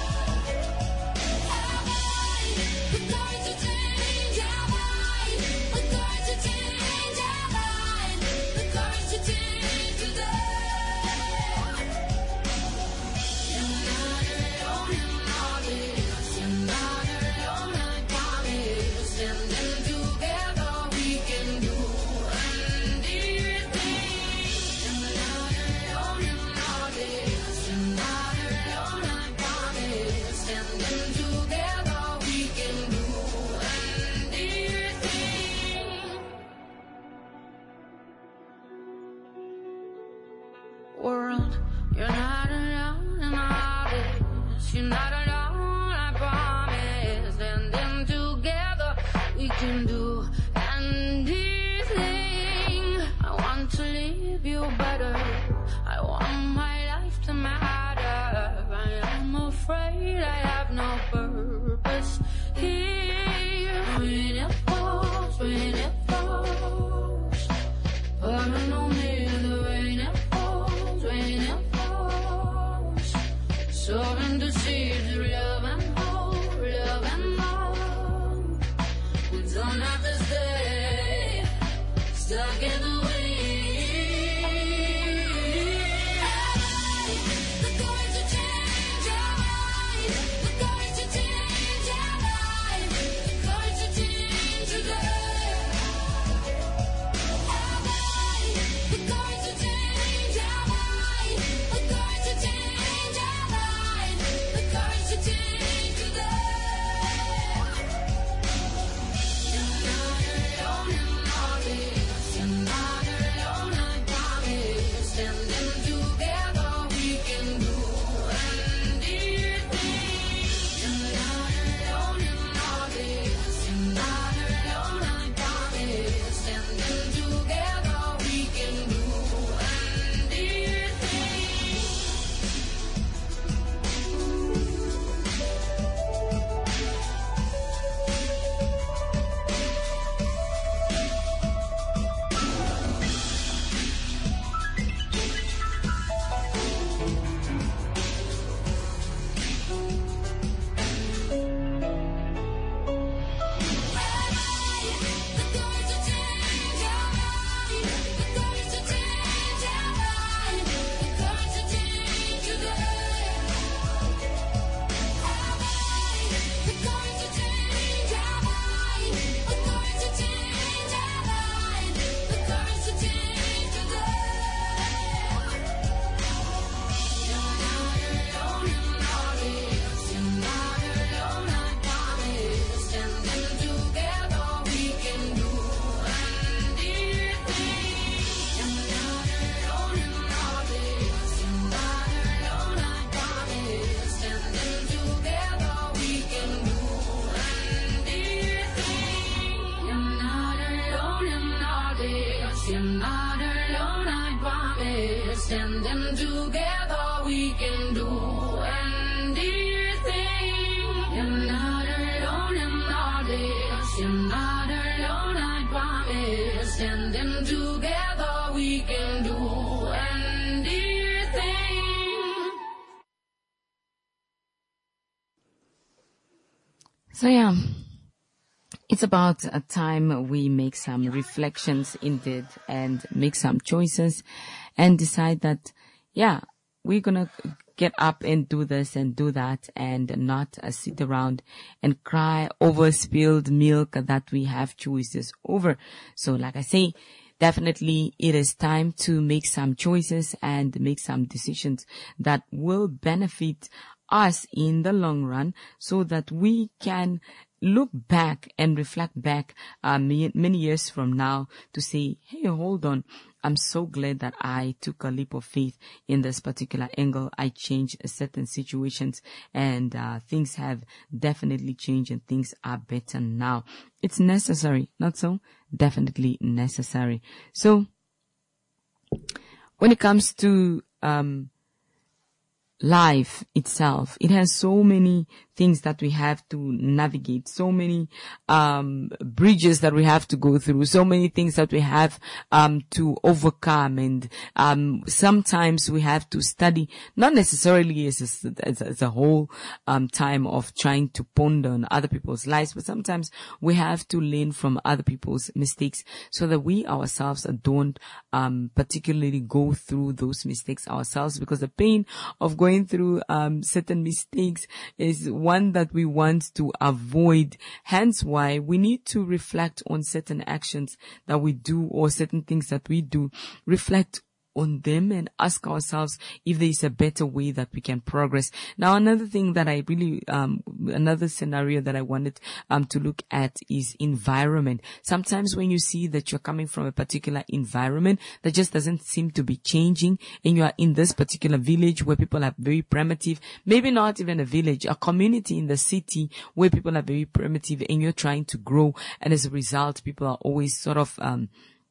Our mind, the courage to change our mind, the courage to change our mind, the courage to change today. You're not alone in all this. You're not alone, I promise. Standing together, we can do anything. You're not alone in all this. You're not alone, I promise. Standing together, we can do anything. World, you're not alone in all this. You're not alone, I promise. And then together we can do anything. I want to leave you better. I want my life to matter. I am afraid I have no purpose here. When it falls, when it falls, pardon on me. The rain it falls, when it falls, sowing the seeds of love and hope, love and hope. We don't have promise. And then together we can do anything. You're not alone in all this. You're not alone, I promise. And then together we can do anything. So yeah, it's about a time we make some reflections indeed and make some choices and decide that, yeah, we're going to get up and do this and do that and not uh, sit around and cry over spilled milk that we have choices over. So like I say, definitely it is time to make some choices and make some decisions that will benefit us in the long run so that we can look back and reflect back uh, many, many years from now to say, hey, hold on. I'm so glad that I took a leap of faith in this particular angle. I changed certain situations and uh, things have definitely changed and things are better now. It's necessary, not so? Definitely necessary. So when it comes to um life itself, it has so many things that we have to navigate, so many um bridges that we have to go through, so many things that we have um to overcome, and um sometimes we have to study, not necessarily as a, as, as a whole um time of trying to ponder on other people's lives, but sometimes we have to learn from other people's mistakes so that we ourselves don't um particularly go through those mistakes ourselves, because the pain of going through um certain mistakes is one that we want to avoid. Hence why we need to reflect on certain actions that we do or certain things that we do, reflect on them and ask ourselves if there is a better way that we can progress. Now, another thing that I really, um, another scenario that I wanted um, to look at is environment. Sometimes when you see that you're coming from a particular environment that just doesn't seem to be changing, and you are in this particular village where people are very primitive, maybe not even a village, a community in the city where people are very primitive, and you're trying to grow, and as a result, people are always sort of, um,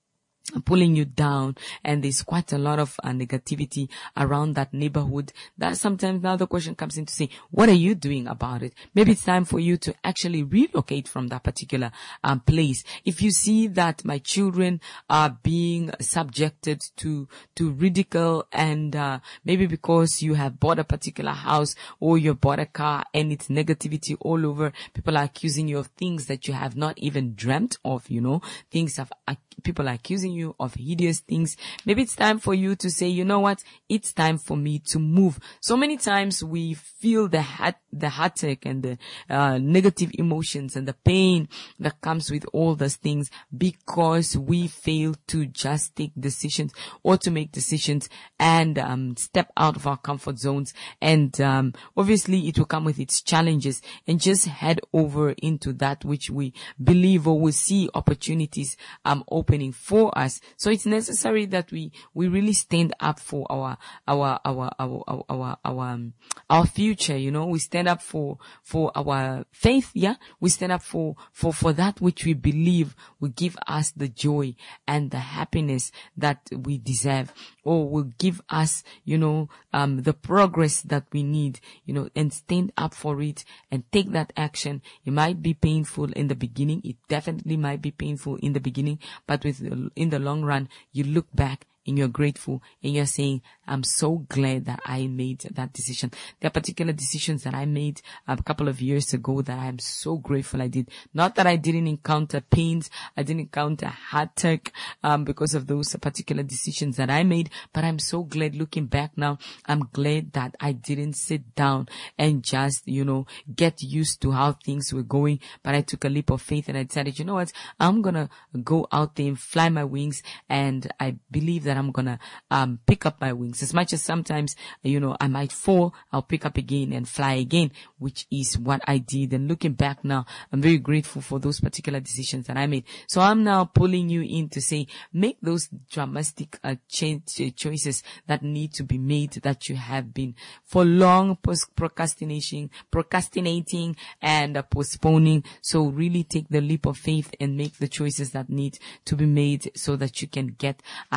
pulling you down, and there's quite a lot of uh, negativity around that neighborhood. That sometimes now the question comes in to say, what are you doing about it? Maybe it's time for you to actually relocate from that particular um, place. If you see that my children are being subjected to to ridicule, and uh, maybe because you have bought a particular house or you bought a car and it's negativity all over, people are accusing you of things that you have not even dreamt of, you know, things of uh, people are accusing you of hideous things. Maybe it's time for you to say, you know what, it's time for me to move. So many times we feel the heart, the heartache and the uh, negative emotions and the pain that comes with all those things because we fail to just take decisions or to make decisions and um, step out of our comfort zones. And um, obviously it will come with its challenges, and just head over into that which we believe or we see opportunities um opening for us. So it's necessary that we we really stand up for our our our our our our our, um, our future. You know, we stand up for for our faith. Yeah, we stand up for for for that which we believe will give us the joy and the happiness that we deserve, or will give us, you know, um the progress that we need. You know, and stand up for it and take that action. It might be painful in the beginning. It definitely might be painful in the beginning, but with in the long run, you look back and you're grateful and you're saying, I'm so glad that I made that decision. There are particular decisions that I made a couple of years ago that I'm so grateful I did. Not that I didn't encounter pains, I didn't encounter heartache um, because of those particular decisions that I made, but I'm so glad looking back now, I'm glad that I didn't sit down and just, you know, get used to how things were going, but I took a leap of faith and I decided, you know what, I'm gonna go out there and fly my wings, and I believe that I'm gonna um pick up my wings. As much as sometimes, you know, I might fall, I'll pick up again and fly again, which is what I did. And looking back now, I'm very grateful for those particular decisions that I made. So I'm now pulling you in to say, make those dramatic uh, change, uh, choices that need to be made, that you have been for long procrastinating, procrastinating and uh, postponing. So really take the leap of faith and make the choices that need to be made so that you can get ahead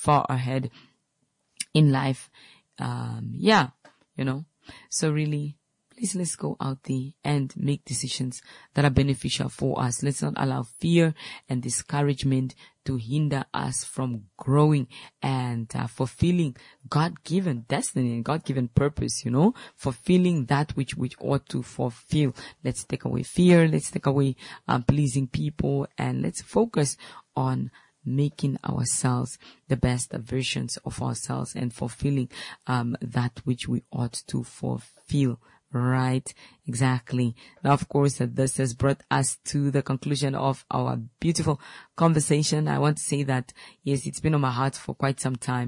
far ahead in life. Um, yeah, you know, so really, please let's go out there and make decisions that are beneficial for us. Let's not allow fear and discouragement to hinder us from growing and uh, fulfilling God-given destiny and God-given purpose, you know, fulfilling that which we ought to fulfill. Let's take away fear. Let's take away um, pleasing people, and let's focus on making ourselves the best versions of ourselves and fulfilling um, that which we ought to fulfill. Right, exactly. Now, of course, uh, this has brought us to the conclusion of our beautiful conversation. I want to say that, yes, it's been on my heart for quite some time.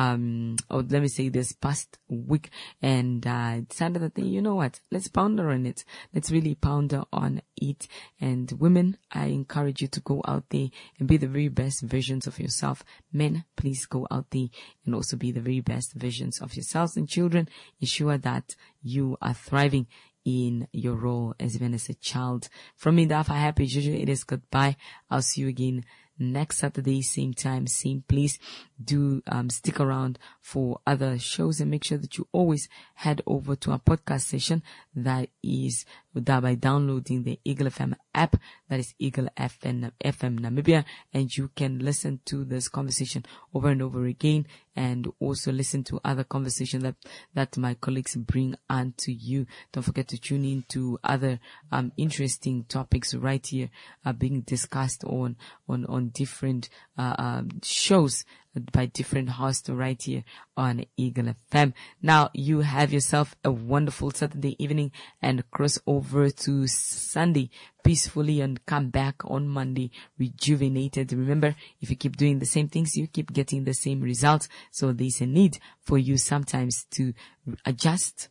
Um, or let me say this past week, and uh, I decided that, you know what, let's ponder on it. Let's really ponder on it. And women, I encourage you to go out there and be the very best versions of yourself. Men, please go out there and also be the very best versions of yourselves. And children, ensure that you are thriving in your role as even as a child. From me, Dafa Happy, as usual, it is goodbye. I'll see you again next Saturday, same time, same place. Do um, stick around for other shows, and make sure that you always head over to our podcast session that is that by downloading the Eagle F M app, that is Eagle F M, F M Namibia, and you can listen to this conversation over and over again, and also listen to other conversations that that my colleagues bring on to you. Don't forget to tune in to other um interesting topics right here uh, being discussed on on on different uh, um, shows by different hosts right here on Eagle F M. Now you have yourself a wonderful Saturday evening, and cross over to Sunday peacefully and come back on Monday rejuvenated. Remember, if you keep doing the same things, you keep getting the same results. So there's a need for you sometimes to adjust,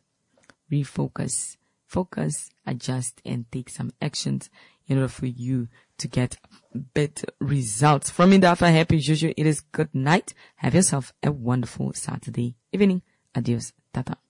refocus, focus, adjust, and take some actions in order for you to get better results. From Indafa, happy as usual. It is good night. Have yourself a wonderful Saturday evening. Adios. Tata.